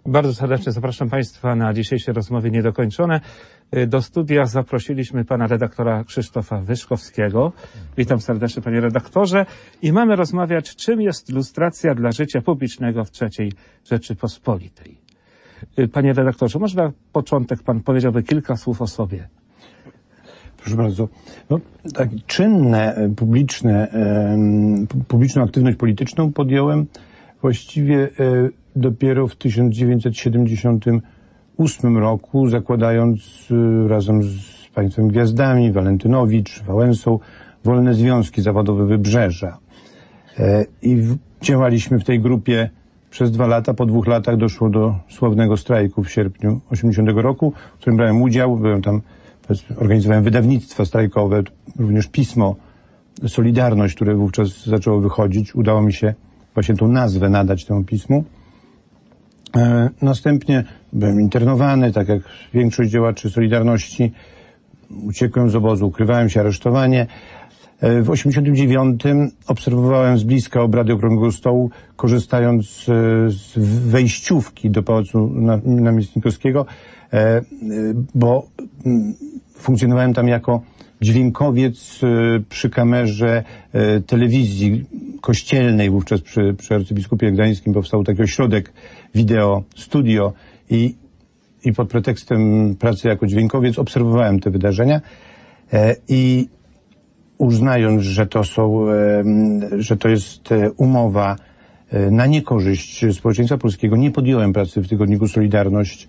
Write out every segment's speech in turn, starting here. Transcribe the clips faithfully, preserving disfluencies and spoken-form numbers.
Bardzo serdecznie zapraszam Państwa na dzisiejsze rozmowy niedokończone. Do studia zaprosiliśmy pana redaktora Krzysztofa Wyszkowskiego. Witam serdecznie, panie redaktorze. I mamy rozmawiać, czym jest lustracja dla życia publicznego w trzeciej Rzeczypospolitej. Panie redaktorze, może na początek pan powiedziałby kilka słów o sobie? Proszę bardzo. No, tak, czynne, publiczne, e, publiczną aktywność polityczną podjąłem właściwie e, dopiero w tysiąc dziewięćset siedemdziesiątym ósmym roku, zakładając e, razem z państwem Gwiazdami, Walentynowicz, Wałęsą, Wolne Związki Zawodowe Wybrzeża. E, I w, działaliśmy w tej grupie przez dwa lata. Po dwóch latach doszło do sławnego strajku w sierpniu osiemdziesiątego roku, w którym brałem udział. Byłem tam, organizowałem wydawnictwa strajkowe, również pismo Solidarność, które wówczas zaczęło wychodzić. Udało mi się właśnie tą nazwę nadać temu pismu. E, następnie byłem internowany, tak jak większość działaczy Solidarności. Uciekłem z obozu, ukrywałem się, aresztowanie. E, w osiemdziesiątym dziewiątym obserwowałem z bliska obrady Okrągłego Stołu, korzystając z, z wejściówki do Pałacu Namiestnikowskiego, e, bo m, funkcjonowałem tam jako dźwiękowiec przy kamerze telewizji kościelnej. Wówczas przy, przy arcybiskupie gdańskim powstał taki ośrodek wideo, studio i, i pod pretekstem pracy jako dźwiękowiec obserwowałem te wydarzenia i uznając, że to są, że to jest umowa na niekorzyść społeczeństwa polskiego, nie podjąłem pracy w tygodniku Solidarność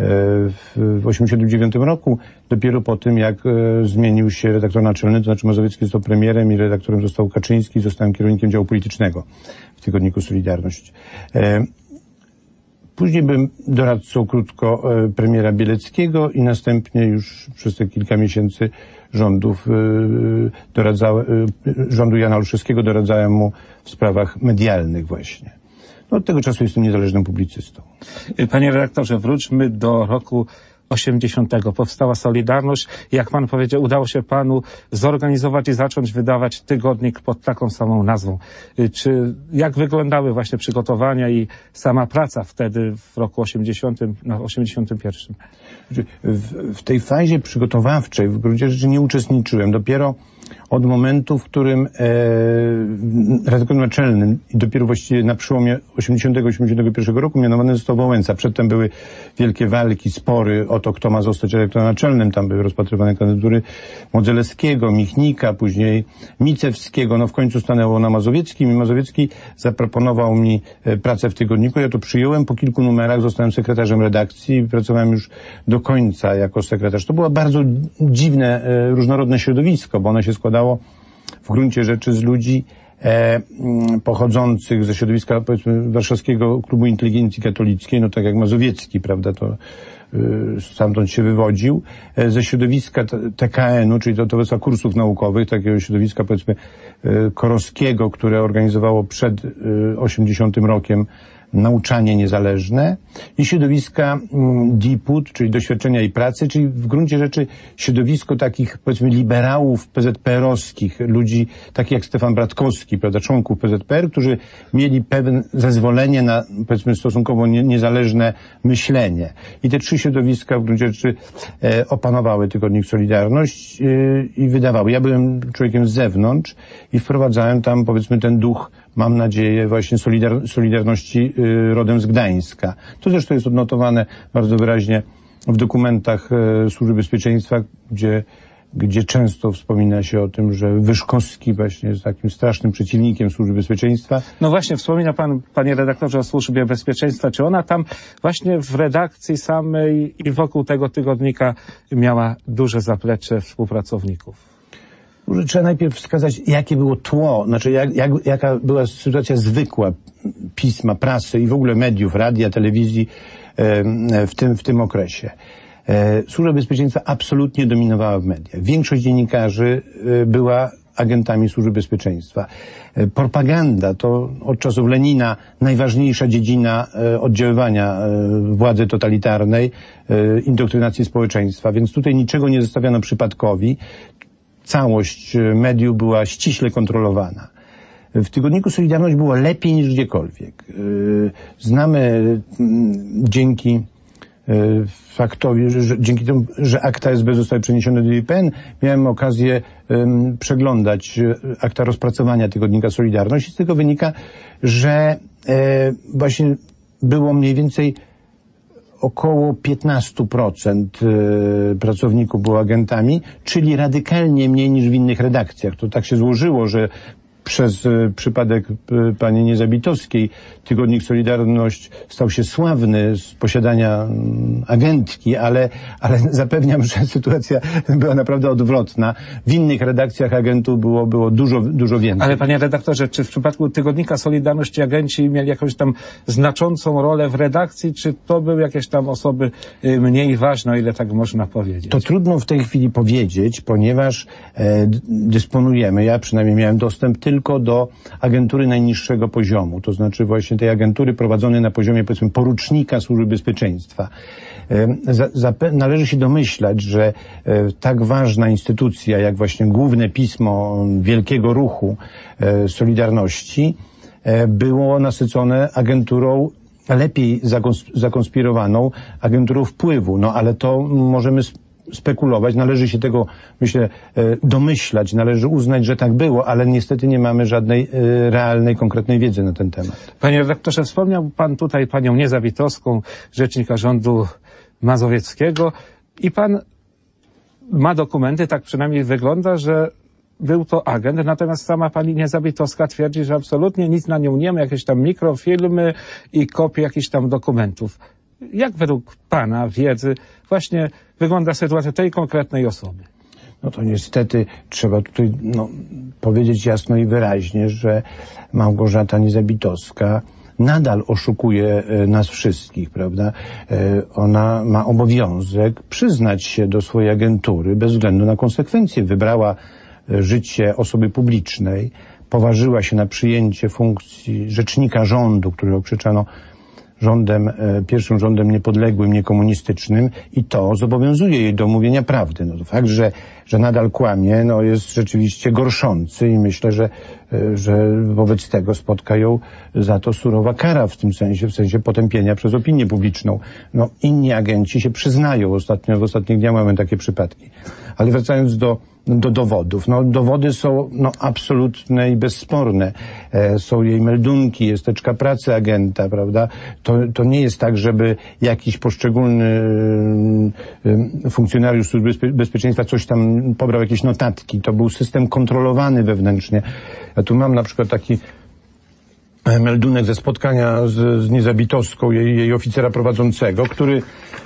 w osiemdziesiątym dziewiątym roku, dopiero po tym, jak zmienił się redaktor naczelny, to znaczy Mazowiecki został premierem i redaktorem został Kaczyński, zostałem kierownikiem działu politycznego w tygodniku Solidarność. Później byłem doradcą krótko premiera Bieleckiego i następnie już przez te kilka miesięcy rządów doradzałem, rządu Jana Olszewskiego doradzałem mu w sprawach medialnych właśnie. No, od tego czasu jestem niezależnym publicystą. Panie redaktorze, wróćmy do roku osiemdziesiątego. Powstała Solidarność. Jak pan powiedział, udało się panu zorganizować i zacząć wydawać tygodnik pod taką samą nazwą. Czy, jak wyglądały właśnie przygotowania i sama praca wtedy w roku osiemdziesiątym, no, osiemdziesiątym pierwszym? W, w tej fazie przygotowawczej w gruncie rzeczy nie uczestniczyłem. Dopiero od momentu, w którym e, redaktorem naczelnym i dopiero właściwie na przełomie osiemdziesiątego osiemdziesiątego pierwszego roku mianowany został Wałęsa. Przedtem były wielkie walki, spory o to, kto ma zostać redaktorem naczelnym. Tam były rozpatrywane kandydatury Modzelewskiego, Michnika, później Micewskiego. No w końcu stanęło na Mazowieckim i Mazowiecki zaproponował mi pracę w tygodniku. Ja to przyjąłem. Po kilku numerach zostałem sekretarzem redakcji i pracowałem już do końca jako sekretarz. To było bardzo dziwne, e, różnorodne środowisko, bo ono się składało w gruncie rzeczy z ludzi e, pochodzących ze środowiska, powiedzmy, Warszawskiego Klubu Inteligencji Katolickiej, no tak jak Mazowiecki, prawda, to y, stamtąd się wywodził, e, ze środowiska T K N-u, czyli to Towarzystwa Kursów Naukowych, takiego środowiska, powiedzmy, y, Korowskiego, które organizowało przed y, osiemdziesiątym rokiem nauczanie niezależne, i środowiska D I P U T, czyli doświadczenia i pracy, czyli w gruncie rzeczy środowisko takich, powiedzmy, liberałów P Z P R-owskich, ludzi takich jak Stefan Bratkowski, prawda, członków P Z P R, którzy mieli pewne zezwolenie na, powiedzmy, stosunkowo nie, niezależne myślenie. I te trzy środowiska w gruncie rzeczy e, opanowały tygodnik Solidarność e, i wydawały. Ja byłem człowiekiem z zewnątrz i wprowadzałem tam, powiedzmy, ten duch, mam nadzieję, właśnie solidar Solidarności y, rodem z Gdańska. To zresztą jest odnotowane bardzo wyraźnie w dokumentach y, Służby Bezpieczeństwa, gdzie, gdzie często wspomina się o tym, że Wyszkowski właśnie jest takim strasznym przeciwnikiem Służby Bezpieczeństwa. No właśnie, wspomina pan, panie redaktorze, o Służbie Bezpieczeństwa. Czy ona tam właśnie w redakcji samej i wokół tego tygodnika miała duże zaplecze współpracowników? Trzeba najpierw wskazać, jakie było tło, znaczy jak, jak, jaka była sytuacja zwykła pisma, prasy i w ogóle mediów, radia, telewizji w tym, w tym okresie. Służba Bezpieczeństwa absolutnie dominowała w mediach. Większość dziennikarzy była agentami Służby Bezpieczeństwa. Propaganda to od czasów Lenina najważniejsza dziedzina oddziaływania władzy totalitarnej, indoktrynacji społeczeństwa, więc tutaj niczego nie zostawiano przypadkowi. Całość mediów była ściśle kontrolowana. w tygodniku Solidarność było lepiej niż gdziekolwiek. Znamy dzięki faktowi, że, że dzięki temu, że akta S B zostały przeniesione do I P N, miałem okazję um, przeglądać akta rozpracowania tygodnika Solidarność i z tego wynika, że e, właśnie było mniej więcej około piętnaście procent pracowników było agentami, czyli radykalnie mniej niż w innych redakcjach. To tak się złożyło, że przez przypadek pani Niezabitowskiej tygodnik Solidarność stał się sławny z posiadania agentki, ale, ale zapewniam, że sytuacja była naprawdę odwrotna. W innych redakcjach agentów było, było dużo, dużo więcej. Ale panie redaktorze, czy w przypadku tygodnika Solidarności agenci mieli jakąś tam znaczącą rolę w redakcji, czy to były jakieś tam osoby mniej ważne, o ile tak można powiedzieć? To trudno w tej chwili powiedzieć, ponieważ e, dysponujemy, ja przynajmniej miałem dostęp tylko tylko do agentury najniższego poziomu, to znaczy właśnie tej agentury prowadzonej na poziomie, powiedzmy, porucznika Służby Bezpieczeństwa. Za, za, należy się domyślać, że e, tak ważna instytucja, jak właśnie główne pismo wielkiego ruchu e, Solidarności, e, było nasycone agenturą lepiej zakons zakonspirowaną, agenturą wpływu. No ale to możemy spekulować, należy się tego, myślę, domyślać, należy uznać, że tak było, ale niestety nie mamy żadnej realnej, konkretnej wiedzy na ten temat. Panie redaktorze, wspomniał pan tutaj panią Niezabitowską, rzecznika rządu mazowieckiego i pan ma dokumenty, tak przynajmniej wygląda, że był to agent, natomiast sama pani Niezabitowska twierdzi, że absolutnie nic na nią nie ma, jakieś tam mikrofilmy i kopie jakichś tam dokumentów. Jak według pana wiedzy właśnie wygląda sytuacja tej konkretnej osoby? No to niestety trzeba tutaj no, powiedzieć jasno i wyraźnie, że Małgorzata Niezabitowska nadal oszukuje nas wszystkich, prawda? Ona ma obowiązek przyznać się do swojej agentury bez względu na konsekwencje. Wybrała życie osoby publicznej, poważyła się na przyjęcie funkcji rzecznika rządu, który okrzyczano rządem, pierwszym rządem niepodległym, niekomunistycznym i to zobowiązuje jej do mówienia prawdy. No to fakt, że, że nadal kłamie, no jest rzeczywiście gorszący i myślę, że, że wobec tego spotka ją za to surowa kara w tym sensie, w sensie potępienia przez opinię publiczną. No inni agenci się przyznają, ostatnio, w ostatnich dniach mamy takie przypadki. Ale wracając do do dowodów. No, dowody są no, absolutne i bezsporne. E, są jej meldunki, jest teczka pracy agenta, prawda? To, to nie jest tak, żeby jakiś poszczególny e, funkcjonariusz Służby Bezpieczeństwa coś tam pobrał, jakieś notatki. To był system kontrolowany wewnętrznie. Ja tu mam na przykład taki meldunek ze spotkania z, z Niezabitowską, jej, jej oficera prowadzącego, który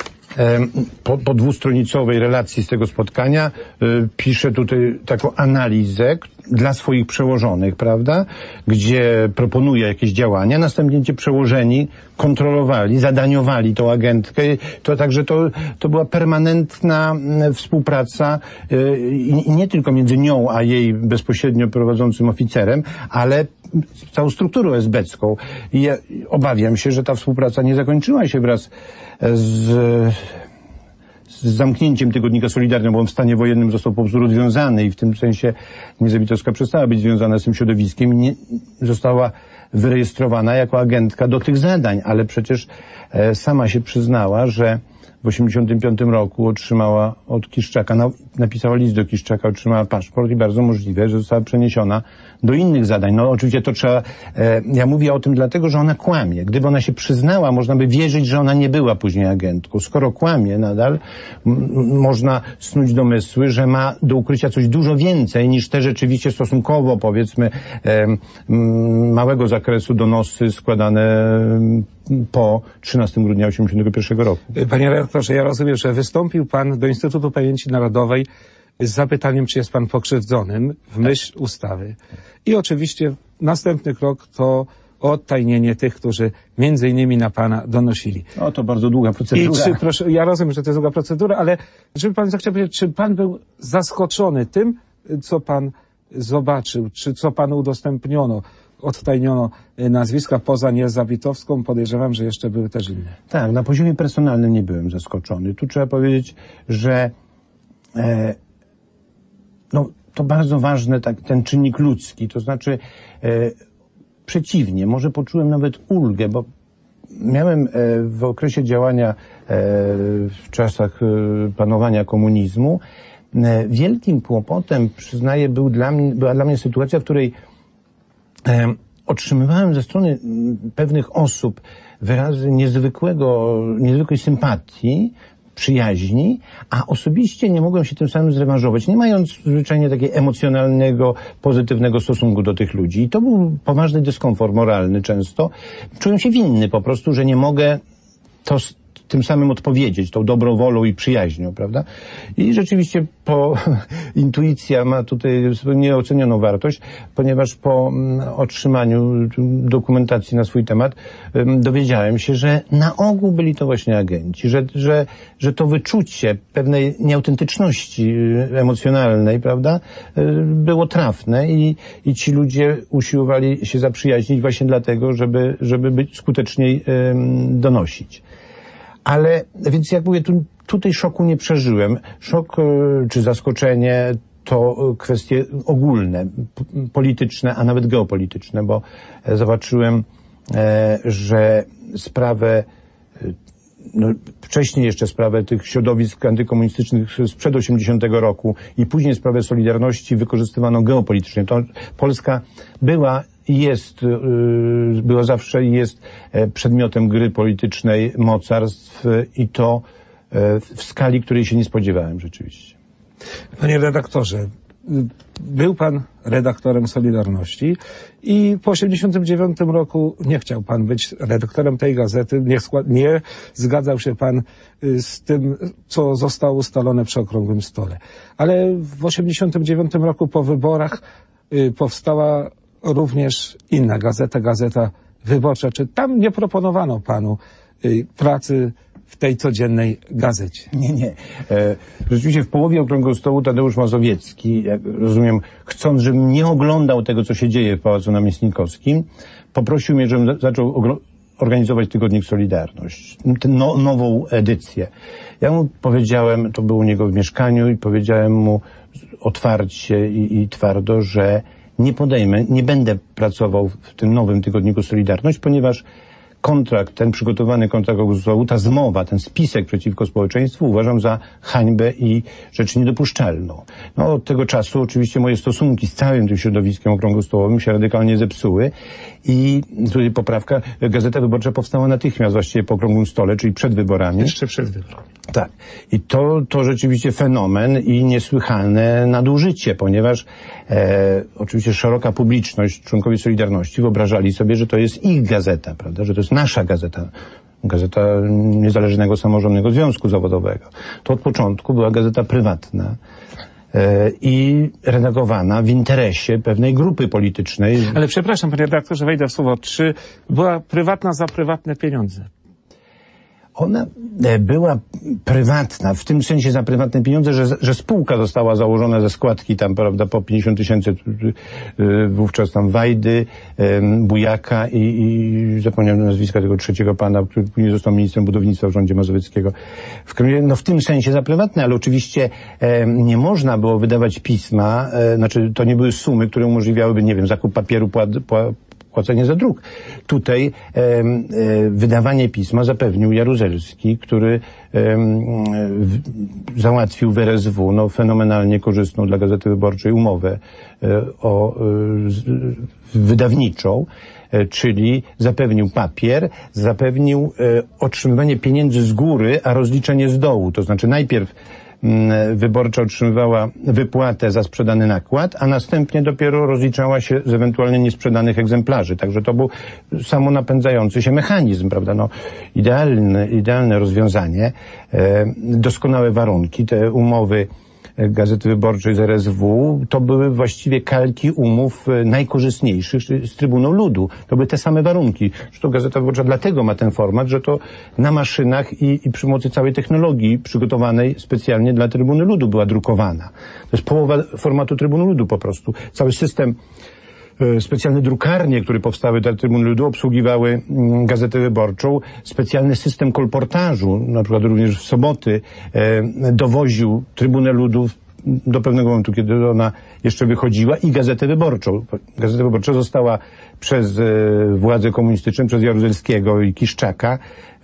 Po, po dwustronicowej relacji z tego spotkania y, pisze tutaj taką analizę dla swoich przełożonych, prawda, gdzie proponuje jakieś działania, następnie ci przełożeni kontrolowali, zadaniowali tą agentkę, to także to, to była permanentna współpraca y, i nie tylko między nią a jej bezpośrednio prowadzącym oficerem, ale z całą strukturą esbecką. I ja obawiam się, że ta współpraca nie zakończyła się wraz z, z zamknięciem tygodnika Solidarnego, bo on w stanie wojennym został po prostu rozwiązany i w tym sensie Niezabitowska przestała być związana z tym środowiskiem i nie została wyrejestrowana jako agentka do tych zadań, ale przecież e, sama się przyznała, że w osiemdziesiątym piątym roku otrzymała od Kiszczaka, na, napisała list do Kiszczaka, otrzymała paszport i bardzo możliwe, że została przeniesiona do innych zadań. No oczywiście to trzeba, e, ja mówię o tym dlatego, że ona kłamie. Gdyby ona się przyznała, można by wierzyć, że ona nie była później agentką. Skoro kłamie nadal, m, można snuć domysły, że ma do ukrycia coś dużo więcej niż te rzeczywiście stosunkowo, powiedzmy, e, m, małego zakresu donosy składane po trzynastego grudnia osiemdziesiątego pierwszego roku. Panie redaktorze, ja rozumiem, że wystąpił pan do Instytutu Pamięci Narodowej z zapytaniem, czy jest pan pokrzywdzonym w myśl ustawy. I oczywiście następny krok to odtajnienie tych, którzy między innymi na pana donosili. O, to bardzo długa procedura. I czy, proszę, ja rozumiem, że to jest długa procedura, ale żeby pan zechciał powiedzieć, czy pan był zaskoczony tym, co pan zobaczył, czy co panu udostępniono? Odtajniono nazwiska poza Niezabitowską, podejrzewam, że jeszcze były też inne. Tak, na poziomie personalnym nie byłem zaskoczony. Tu trzeba powiedzieć, że e, no, to bardzo ważne, tak, ten czynnik ludzki, to znaczy e, przeciwnie, może poczułem nawet ulgę, bo miałem w okresie działania w czasach panowania komunizmu wielkim kłopotem, przyznaję, był dla mnie, była dla mnie sytuacja, w której otrzymywałem ze strony pewnych osób wyrazy niezwykłego, niezwykłej sympatii, przyjaźni, a osobiście nie mogłem się tym samym zrewanżować, nie mając zwyczajnie takiego emocjonalnego, pozytywnego stosunku do tych ludzi. I to był poważny dyskomfort moralny często. Czułem się winny po prostu, że nie mogę to tym samym odpowiedzieć, tą dobrą wolą i przyjaźnią, prawda? I rzeczywiście po intuicja ma tutaj nieocenioną wartość, ponieważ po otrzymaniu dokumentacji na swój temat dowiedziałem się, że na ogół byli to właśnie agenci, że, że, że to wyczucie pewnej nieautentyczności emocjonalnej, prawda, było trafne i, i ci ludzie usiłowali się zaprzyjaźnić właśnie dlatego, żeby, żeby być skuteczniej donosić. Ale, więc jak mówię, tu, tutaj szoku nie przeżyłem. Szok czy zaskoczenie to kwestie ogólne, polityczne, a nawet geopolityczne, bo zobaczyłem, że sprawę, no, wcześniej jeszcze sprawę tych środowisk antykomunistycznych sprzed osiemdziesiątego roku i później sprawę Solidarności wykorzystywano geopolitycznie. To Polska była i jest, była zawsze i jest przedmiotem gry politycznej mocarstw i to w skali, której się nie spodziewałem rzeczywiście. Panie redaktorze, był pan redaktorem Solidarności i po osiemdziesiątym dziewiątym roku nie chciał pan być redaktorem tej gazety, nie, nie zgadzał się pan z tym, co zostało ustalone przy okrągłym stole. Ale w osiemdziesiątym dziewiątym roku po wyborach powstała również inna gazeta, Gazeta Wyborcza. Czy tam nie proponowano panu pracy w tej codziennej gazecie? Nie, nie. E, rzeczywiście w połowie okrągłego stołu Tadeusz Mazowiecki, jak rozumiem, chcąc, żebym nie oglądał tego, co się dzieje w Pałacu Namiestnikowskim, poprosił mnie, żebym zaczął organizować tygodnik Solidarność, tę no, nową edycję. Ja mu powiedziałem, to było u niego w mieszkaniu i powiedziałem mu otwarcie i, i twardo, że nie podejmę, nie będę pracował w tym nowym tygodniku Solidarność, ponieważ kontrakt, ten przygotowany kontrakt okrągłego, ta zmowa, ten spisek przeciwko społeczeństwu uważam za hańbę i rzecz niedopuszczalną. No, od tego czasu oczywiście moje stosunki z całym tym środowiskiem okrągłostołowym się radykalnie zepsuły i tutaj poprawka, Gazeta Wyborcza powstała natychmiast właściwie po okrągłym stole, czyli przed wyborami. Jeszcze przed wyborami. Tak. I to, to rzeczywiście fenomen i niesłychane nadużycie, ponieważ e, oczywiście szeroka publiczność, członkowie Solidarności wyobrażali sobie, że to jest ich gazeta, prawda, że to jest nasza gazeta, gazeta Niezależnego Samorządnego Związku Zawodowego. To od początku była gazeta prywatna e, i redagowana w interesie pewnej grupy politycznej. Ale przepraszam, panie redaktorze, wejdę w słowo. Czy była prywatna za prywatne pieniądze? Ona była prywatna, w tym sensie za prywatne pieniądze, że, że spółka została założona ze składki tam, prawda, po pięćdziesiąt tysięcy wówczas tam Wajdy, Bujaka i, i zapomniałem nazwiska tego trzeciego pana, który później został ministrem budownictwa w rządzie Mazowieckiego. W, no w tym sensie za prywatne, ale oczywiście e, nie można było wydawać pisma, e, znaczy to nie były sumy, które umożliwiałyby, nie wiem, zakup papieru, płat, płat, płacenie za druk. Tutaj e, e, wydawanie pisma zapewnił Jaruzelski, który e, w, załatwił w R S W no, fenomenalnie korzystną dla Gazety Wyborczej umowę e, o, e, z, wydawniczą, e, czyli zapewnił papier, zapewnił e, otrzymywanie pieniędzy z góry, a rozliczenie z dołu. To znaczy najpierw Wyborcza otrzymywała wypłatę za sprzedany nakład, a następnie dopiero rozliczała się z ewentualnie niesprzedanych egzemplarzy. Także to był samonapędzający się mechanizm, prawda? No, idealne, idealne rozwiązanie, e, doskonałe warunki. Te umowy Gazety Wyborczej z R S W to były właściwie kalki umów najkorzystniejszych z Trybunału Ludu. To były te same warunki. Zresztą Gazeta Wyborcza dlatego ma ten format, że to na maszynach i, i przy pomocy całej technologii przygotowanej specjalnie dla Trybunału Ludu była drukowana. To jest połowa formatu Trybunału Ludu po prostu. Cały system, specjalne drukarnie, które powstały dla Trybunału Ludu, obsługiwały Gazetę Wyborczą. Specjalny system kolportażu, na przykład również w soboty, dowoził Trybunę Ludu do pewnego momentu, kiedy ona jeszcze wychodziła, i Gazetę Wyborczą. Gazeta Wyborcza została przez e, władze komunistyczne, przez Jaruzelskiego i Kiszczaka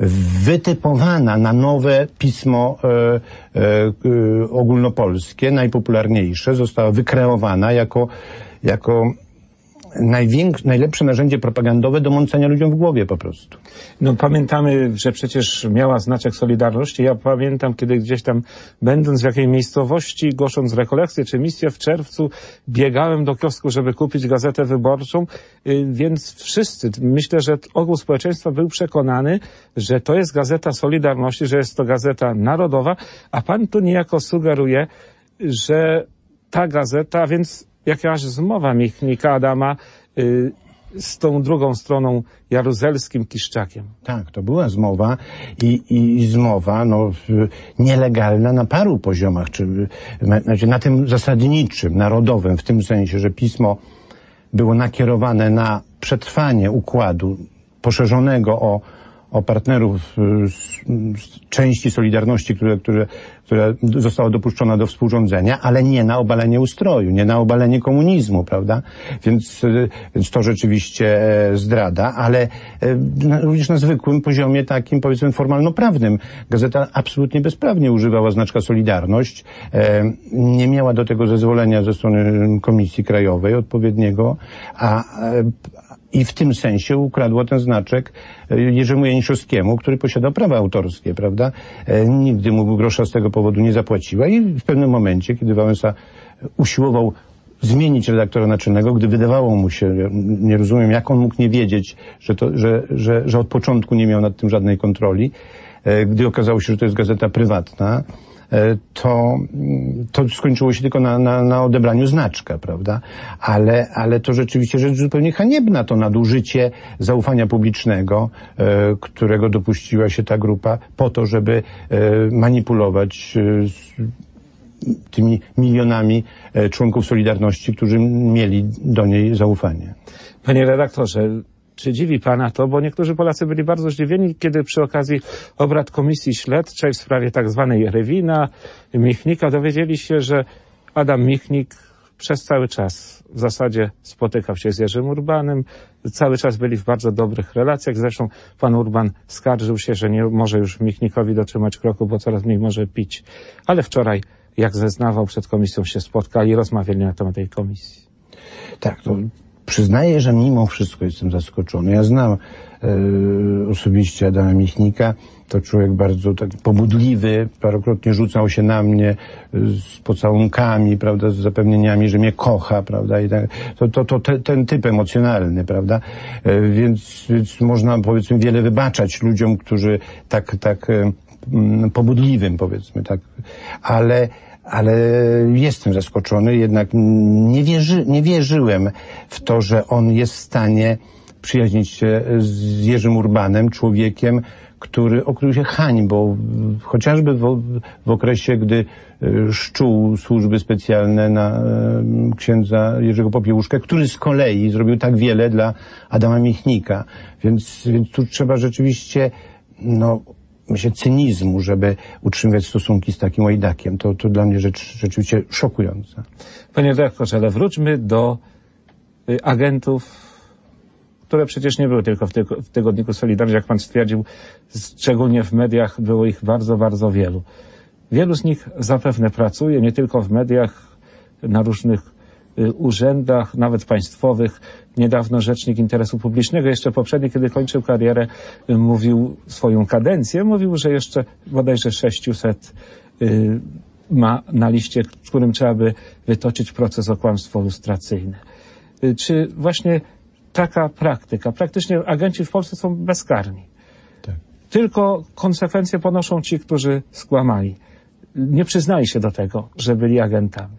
wytypowana na nowe pismo e, e, e, ogólnopolskie, najpopularniejsze. Została wykreowana jako, jako największe, najlepsze narzędzie propagandowe do mącenia ludziom w głowie po prostu. No pamiętamy, że przecież miała znaczek Solidarności. Ja pamiętam, kiedy gdzieś tam, będąc w jakiej miejscowości, głosząc rekolekcję czy misję w czerwcu, biegałem do kiosku, żeby kupić Gazetę Wyborczą, więc wszyscy, myślę, że ogół społeczeństwa był przekonany, że to jest Gazeta Solidarności, że jest to Gazeta Narodowa, a pan tu niejako sugeruje, że ta gazeta, więc jakaś zmowa Michnika, Adama y, z tą drugą stroną, Jaruzelskim, Kiszczakiem. Tak, to była zmowa i, i, i zmowa no, nielegalna na paru poziomach, czy znaczy na tym zasadniczym, narodowym, w tym sensie, że pismo było nakierowane na przetrwanie układu poszerzonego o, o partnerów z, z części Solidarności, które, które, która została dopuszczona do współrządzenia, ale nie na obalenie ustroju, nie na obalenie komunizmu, prawda? Więc, więc to rzeczywiście zdrada, ale również na zwykłym poziomie takim, powiedzmy, formalno-prawnym. Gazeta absolutnie bezprawnie używała znaczka Solidarność, nie miała do tego zezwolenia ze strony Komisji Krajowej odpowiedniego, a i w tym sensie ukradło ten znaczek Jerzemu Janiszewskiemu, który posiadał prawa autorskie, prawda? Nigdy mu grosza z tego powodu nie zapłaciła i w pewnym momencie, kiedy Wałęsa usiłował zmienić redaktora naczelnego, gdy wydawało mu się, nie rozumiem, jak on mógł nie wiedzieć, że, to, że, że, że od początku nie miał nad tym żadnej kontroli, gdy okazało się, że to jest gazeta prywatna, to, to skończyło się tylko na, na, na odebraniu znaczka, prawda? Ale, ale to rzeczywiście rzecz zupełnie haniebna, to nadużycie zaufania publicznego, e, którego dopuściła się ta grupa po to, żeby e, manipulować e, z tymi milionami e, członków Solidarności, którzy mieli do niej zaufanie. Panie redaktorze, czy dziwi pana to, bo niektórzy Polacy byli bardzo zdziwieni, kiedy przy okazji obrad Komisji Śledczej w sprawie tak zwanej Rewina, Michnika, dowiedzieli się, że Adam Michnik przez cały czas w zasadzie spotykał się z Jerzym Urbanem, cały czas byli w bardzo dobrych relacjach. Zresztą pan Urban skarżył się, że nie może już Michnikowi dotrzymać kroku, bo coraz mniej może pić. Ale wczoraj, jak zeznawał przed komisją, się spotkali i rozmawiali na temat tej komisji. Tak, to przyznaję, że mimo wszystko jestem zaskoczony. Ja znam e, osobiście Adama Michnika. To człowiek bardzo taki pobudliwy, parokrotnie rzucał się na mnie z pocałunkami, prawda, z zapewnieniami, że mnie kocha, prawda, i tak. To, to, to te, ten typ emocjonalny, prawda, e, więc, więc można, powiedzmy, wiele wybaczać ludziom, którzy tak, tak e, pobudliwym, powiedzmy, tak, ale ale jestem zaskoczony, jednak nie, wierzy, nie wierzyłem w to, że on jest w stanie przyjaźnić się z Jerzym Urbanem, człowiekiem, który okrył się hańbą, chociażby w, w okresie, gdy szczuł służby specjalne na księdza Jerzego Popiełuszkę, który z kolei zrobił tak wiele dla Adama Michnika. Więc, więc tu trzeba rzeczywiście, no, myślę, cynizmu, żeby utrzymywać stosunki z takim łajdakiem. To, to dla mnie rzecz rzeczywiście szokująca. Panie redaktorze, ale wróćmy do y, agentów, które przecież nie były tylko w, ty w tygodniku Solidarność, jak pan stwierdził, szczególnie w mediach było ich bardzo, bardzo wielu. Wielu z nich zapewne pracuje, nie tylko w mediach, na różnych y, urzędach, nawet państwowych. Niedawno rzecznik interesu publicznego, jeszcze poprzedni, kiedy kończył karierę, y, mówił swoją kadencję, mówił, że jeszcze bodajże sześciuset y, ma na liście, którym trzeba by wytoczyć proces o kłamstwo lustracyjne. Y, czy właśnie taka praktyka, praktycznie agenci w Polsce są bezkarni. Tak. Tylko konsekwencje ponoszą ci, którzy skłamali. Nie przyznali się do tego, że byli agentami.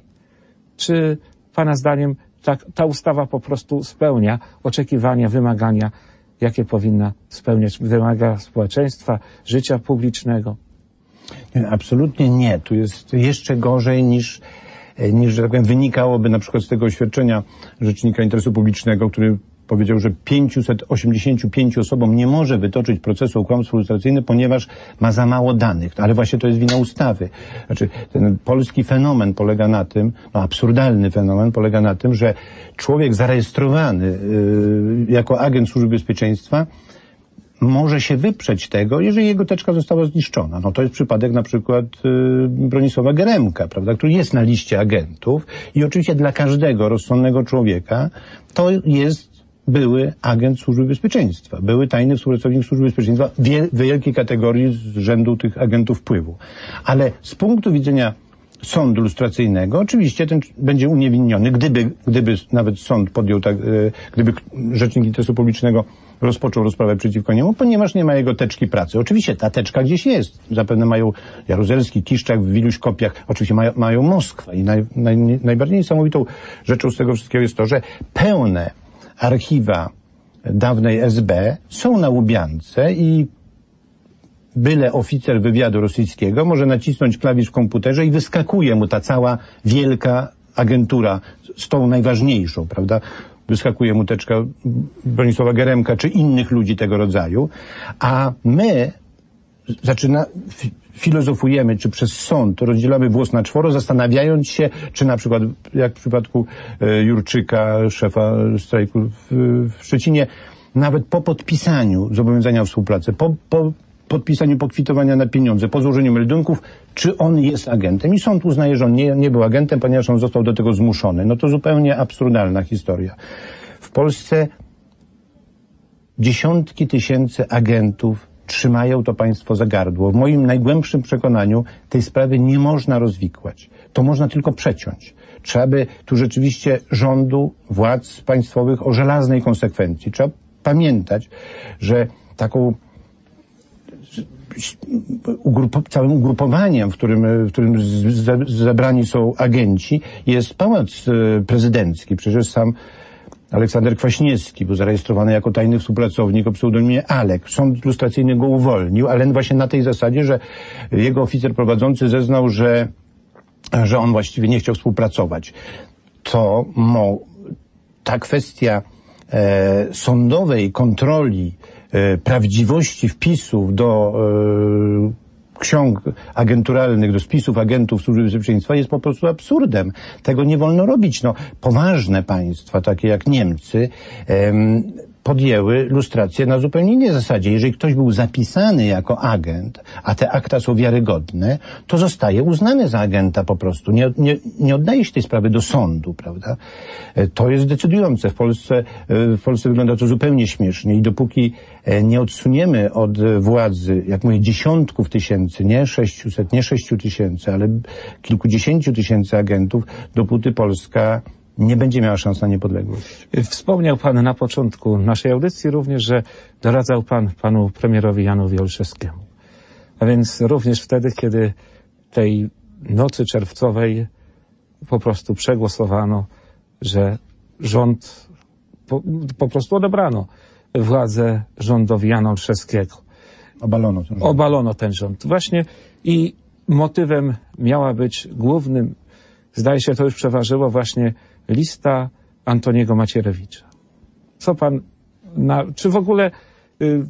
Czy pana zdaniem ta, ta ustawa po prostu spełnia oczekiwania, wymagania, jakie powinna spełniać, wymaga społeczeństwa, życia publicznego? Nie, absolutnie nie. Tu jest jeszcze gorzej niż, niż, że tak powiem, wynikałoby na przykład z tego oświadczenia Rzecznika Interesu Publicznego, który powiedział, że pięćset osiemdziesięciu pięciu osobom nie może wytoczyć procesu o kłamstwo lustracyjne, ponieważ ma za mało danych. Ale właśnie to jest wina ustawy. Znaczy, ten polski fenomen polega na tym, no absurdalny fenomen polega na tym, że człowiek zarejestrowany yy, jako agent Służby Bezpieczeństwa może się wyprzeć tego, jeżeli jego teczka została zniszczona. No to jest przypadek na przykład y, Bronisława Geremka, prawda, który jest na liście agentów i oczywiście dla każdego rozsądnego człowieka to jest były agent Służby Bezpieczeństwa, były tajny współpracownik Służby Bezpieczeństwa wie, wielkiej kategorii z rzędu tych agentów wpływu. Ale z punktu widzenia sądu lustracyjnego oczywiście ten będzie uniewinniony, gdyby, gdyby nawet sąd podjął tak, y, gdyby Rzecznik Interesu Publicznego rozpoczął rozprawę przeciwko niemu, ponieważ nie ma jego teczki pracy. Oczywiście ta teczka gdzieś jest. Zapewne mają Jaruzelski, Kiszczak w iluś kopiach. Oczywiście mają, mają Moskwa. I naj, naj, najbardziej niesamowitą rzeczą z tego wszystkiego jest to, że pełne archiwa dawnej S B są na Łubiance i byle oficer wywiadu rosyjskiego może nacisnąć klawisz w komputerze i wyskakuje mu ta cała wielka agentura z tą najważniejszą, prawda? Wyskakuje mu teczka Bronisława Geremka czy innych ludzi tego rodzaju, a my zaczyna, filozofujemy, czy przez sąd rozdzielamy włos na czworo, zastanawiając się, czy na przykład, jak w przypadku e, Jurczyka, szefa strajku w, w Szczecinie, nawet po podpisaniu zobowiązania o współpracę, po, po podpisaniu pokwitowania na pieniądze, po złożeniu meldunków, czy on jest agentem. I sąd uznaje, że on nie, nie był agentem, ponieważ on został do tego zmuszony. No to zupełnie absurdalna historia. W Polsce dziesiątki tysięcy agentów trzymają to państwo za gardło. W moim najgłębszym przekonaniu tej sprawy nie można rozwikłać. To można tylko przeciąć. Trzeba by tu rzeczywiście rządu, władz państwowych o żelaznej konsekwencji. Trzeba pamiętać, że taką Ugrup- całym ugrupowaniem, w którym, w którym z- zebrani są agenci, jest pałac prezydencki. Przecież sam Aleksander Kwaśniewski był zarejestrowany jako tajny współpracownik o pseudonimie Alek. Sąd lustracyjny go uwolnił, ale właśnie na tej zasadzie, że jego oficer prowadzący zeznał, że, że on właściwie nie chciał współpracować. To mo, ta kwestia e, sądowej kontroli e, prawdziwości wpisów do e, ksiąg agenturalnych, do spisów agentów Służby Bezpieczeństwa jest po prostu absurdem. Tego nie wolno robić. No, poważne państwa, takie jak Niemcy, em, podjęły lustrację na zupełnie innej zasadzie. Jeżeli ktoś był zapisany jako agent, a te akta są wiarygodne, to zostaje uznany za agenta po prostu. Nie, nie, nie oddaje się tej sprawy do sądu, prawda? To jest decydujące. W Polsce, w Polsce wygląda to zupełnie śmiesznie i dopóki nie odsuniemy od władzy, jak mówię, dziesiątków tysięcy, nie sześciuset, nie sześciu tysięcy, ale kilkudziesięciu tysięcy agentów, dopóty Polska nie będzie miała szans na niepodległość. Wspomniał Pan na początku naszej audycji również, że doradzał Pan panu premierowi Janowi Olszewskiemu. A więc również wtedy, kiedy tej nocy czerwcowej po prostu przegłosowano, że rząd, po, po prostu odebrano władzę rządowi Jana Olszewskiego. Obalono ten rząd. Obalono ten rząd. Właśnie i motywem miała być głównym, zdaje się, to już przeważyło właśnie lista Antoniego Macierewicza. Co pan, na, czy w ogóle, y,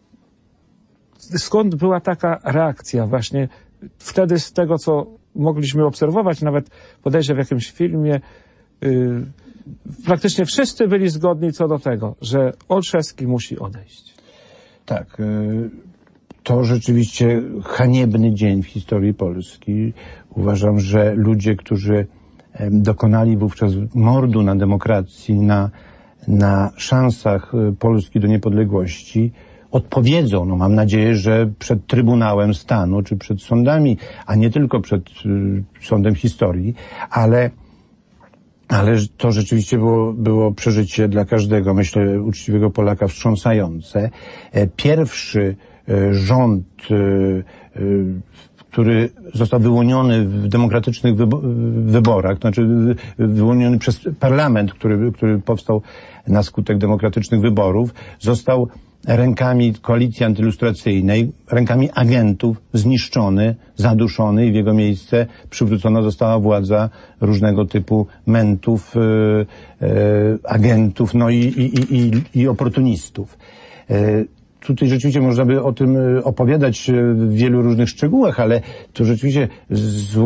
skąd była taka reakcja właśnie wtedy z tego, co mogliśmy obserwować, nawet podejrzewam w jakimś filmie, y, praktycznie wszyscy byli zgodni co do tego, że Olszewski musi odejść. Tak, y, to rzeczywiście haniebny dzień w historii Polski. Uważam, że ludzie, którzy dokonali wówczas mordu na demokracji, na, na szansach Polski do niepodległości, odpowiedzą, no mam nadzieję, że przed Trybunałem Stanu, czy przed sądami, a nie tylko przed y, sądem historii, ale, ale to rzeczywiście było, było przeżycie dla każdego, myślę, uczciwego Polaka wstrząsające. Pierwszy y, rząd, y, y, który został wyłoniony w demokratycznych wyborach, to znaczy wyłoniony przez parlament, który, który powstał na skutek demokratycznych wyborów, został rękami koalicji antylustracyjnej, rękami agentów zniszczony, zaduszony i w jego miejsce przywrócona została władza różnego typu mentów, e, e, agentów, no i, i, i, i oportunistów. E, Tutaj rzeczywiście można by o tym opowiadać w wielu różnych szczegółach, ale to rzeczywiście z...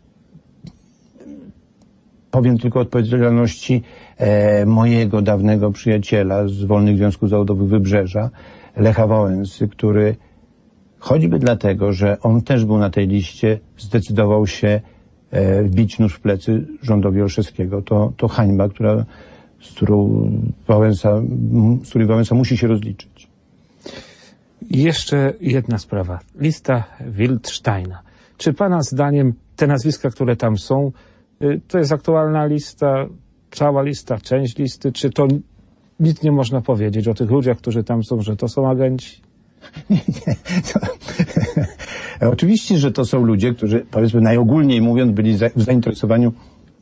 powiem tylko o odpowiedzialności e, mojego dawnego przyjaciela z Wolnych Związków Zawodowych Wybrzeża, Lecha Wałęsy, który choćby dlatego, że on też był na tej liście, zdecydował się e, wbić nóż w plecy rządowi Olszewskiego. To, to hańba, która, z którą Wałęsa, z której Wałęsa musi się rozliczyć. I jeszcze jedna sprawa. Lista Wildsteina. Czy pana zdaniem te nazwiska, które tam są, to jest aktualna lista, cała lista, część listy? Czy to nic nie można powiedzieć o tych ludziach, którzy tam są, że to są agenci? Nie, nie. To... Oczywiście, że to są ludzie, którzy, powiedzmy najogólniej mówiąc, byli w zainteresowaniu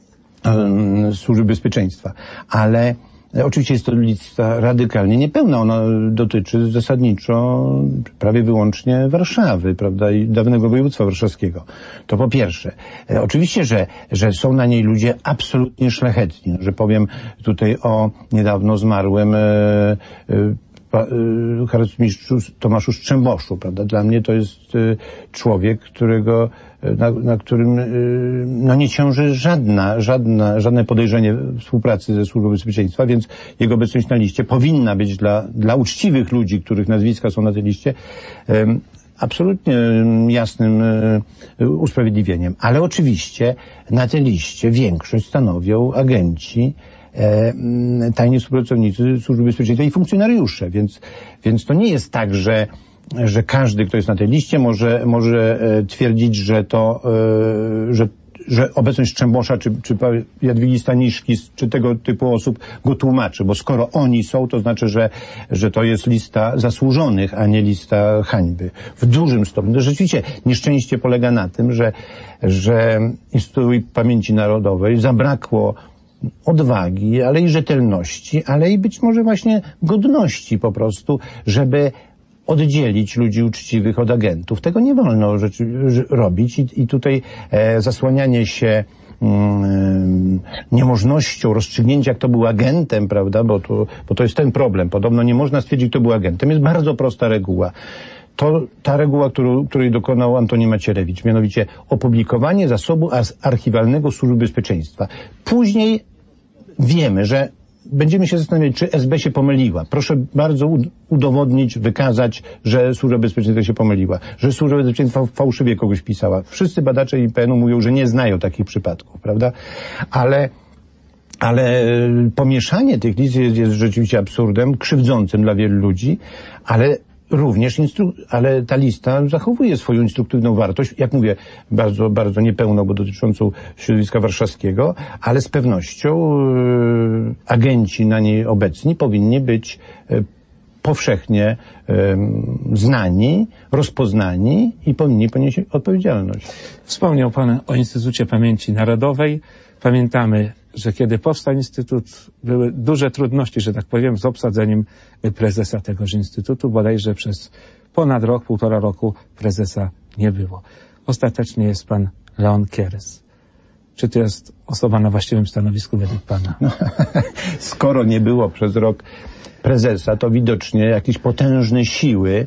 um, służby bezpieczeństwa. Ale oczywiście jest to lista radykalnie niepełna. Ona dotyczy zasadniczo prawie wyłącznie Warszawy, prawda, i dawnego województwa warszawskiego. To po pierwsze. E, oczywiście, że, że są na niej ludzie absolutnie szlachetni. Że powiem tutaj o niedawno zmarłym e, e, harcmistrzu Tomaszu Strzemboszu, prawda. Dla mnie to jest e, człowiek, którego Na, na którym no, nie ciąży żadna, żadna, żadne podejrzenie współpracy ze Służbą Bezpieczeństwa, więc jego obecność na liście powinna być dla, dla uczciwych ludzi, których nazwiska są na tej liście, um, absolutnie jasnym um, usprawiedliwieniem. Ale oczywiście na tej liście większość stanowią agenci, um, tajni współpracownicy Służby Bezpieczeństwa i funkcjonariusze, więc, więc to nie jest tak, że że każdy, kto jest na tej liście, może, może twierdzić, że to, że, że obecność Strzembosza, czy, czy Jadwigi Staniszki, czy tego typu osób go tłumaczy, bo skoro oni są, to znaczy, że, że to jest lista zasłużonych, a nie lista hańby. W dużym stopniu. To rzeczywiście nieszczęście polega na tym, że, że Instytutowi Pamięci Narodowej zabrakło odwagi, ale i rzetelności, ale i być może właśnie godności po prostu, żeby oddzielić ludzi uczciwych od agentów. Tego nie wolno rzeczy, robić i, i tutaj e, zasłanianie się mm, niemożnością rozstrzygnięcia, kto był agentem, prawda, bo to, bo to jest ten problem. Podobno nie można stwierdzić, kto był agentem. Jest bardzo prosta reguła. To ta reguła, którą, której dokonał Antoni Macierewicz, mianowicie opublikowanie zasobu archiwalnego Służby Bezpieczeństwa. Później wiemy, że będziemy się zastanawiać, czy S B się pomyliła. Proszę bardzo udowodnić, wykazać, że Służba Bezpieczeństwa się pomyliła, że Służba Bezpieczeństwa fałszywie kogoś pisała. Wszyscy badacze I P N u mówią, że nie znają takich przypadków, prawda? Ale, ale pomieszanie tych list jest, jest rzeczywiście absurdem, krzywdzącym dla wielu ludzi, ale również, instru- ale ta lista zachowuje swoją instruktywną wartość, jak mówię, bardzo, bardzo niepełną, bo dotyczącą środowiska warszawskiego, ale z pewnością yy, agenci na niej obecni powinni być yy, powszechnie yy, znani, rozpoznani i powinni ponieść odpowiedzialność. Wspomniał Pan o Instytucie Pamięci Narodowej. Pamiętamy, że kiedy powstał Instytut, były duże trudności, że tak powiem, z obsadzeniem prezesa tegoż Instytutu. Bodajże przez ponad rok, półtora roku prezesa nie było. Ostatecznie jest pan Leon Kieres. Czy to jest osoba na właściwym stanowisku według pana? No, skoro nie było przez rok prezesa, to widocznie jakieś potężne siły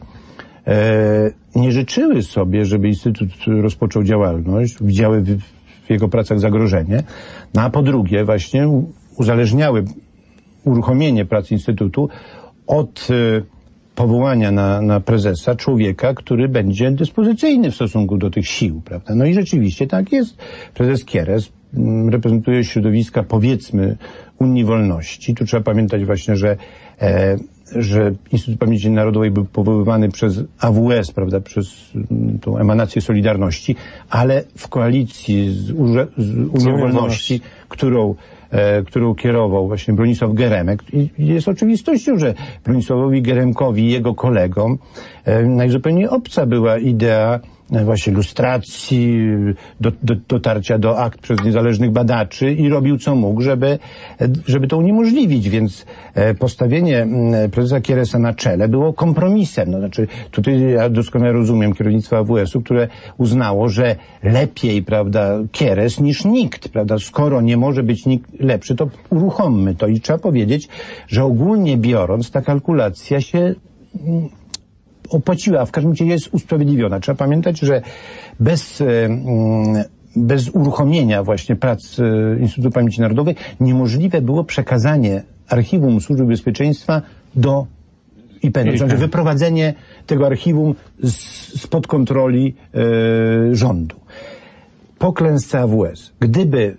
e, nie życzyły sobie, żeby Instytut rozpoczął działalność, widziały w, w jego pracach zagrożenie, no a po drugie właśnie uzależniały uruchomienie prac Instytutu od y, powołania na, na prezesa człowieka, który będzie dyspozycyjny w stosunku do tych sił, prawda? No i rzeczywiście tak jest. Prezes Kieres m, reprezentuje środowiska, powiedzmy, Unii Wolności. Tu trzeba pamiętać właśnie, że, e, że Instytut Pamięci Narodowej był powoływany przez A W S, prawda, przez m, tą emanację Solidarności, ale w koalicji z, Urze, z Unią Wolności, którą E, którą kierował właśnie Bronisław Geremek. I jest oczywistością, że Bronisławowi Geremkowi i jego kolegom e, najzupełniej obca była idea właśnie lustracji, do, do, dotarcia do akt przez niezależnych badaczy i robił co mógł, żeby, żeby to uniemożliwić, więc postawienie prezesa Kieresa na czele było kompromisem. No, znaczy, tutaj ja doskonale rozumiem kierownictwo A W S-u, które uznało, że lepiej, prawda, Kieres niż nikt, prawda, skoro nie może być nikt lepszy, to uruchommy to i trzeba powiedzieć, że ogólnie biorąc ta kalkulacja się opłaciła, a w każdym razie jest usprawiedliwiona. Trzeba pamiętać, że bez, bez uruchomienia właśnie prac Instytutu Pamięci Narodowej niemożliwe było przekazanie archiwum Służby Bezpieczeństwa do I P N u, znaczy wyprowadzenie tego archiwum z, spod kontroli e, rządu. Po klęsce A W S, gdyby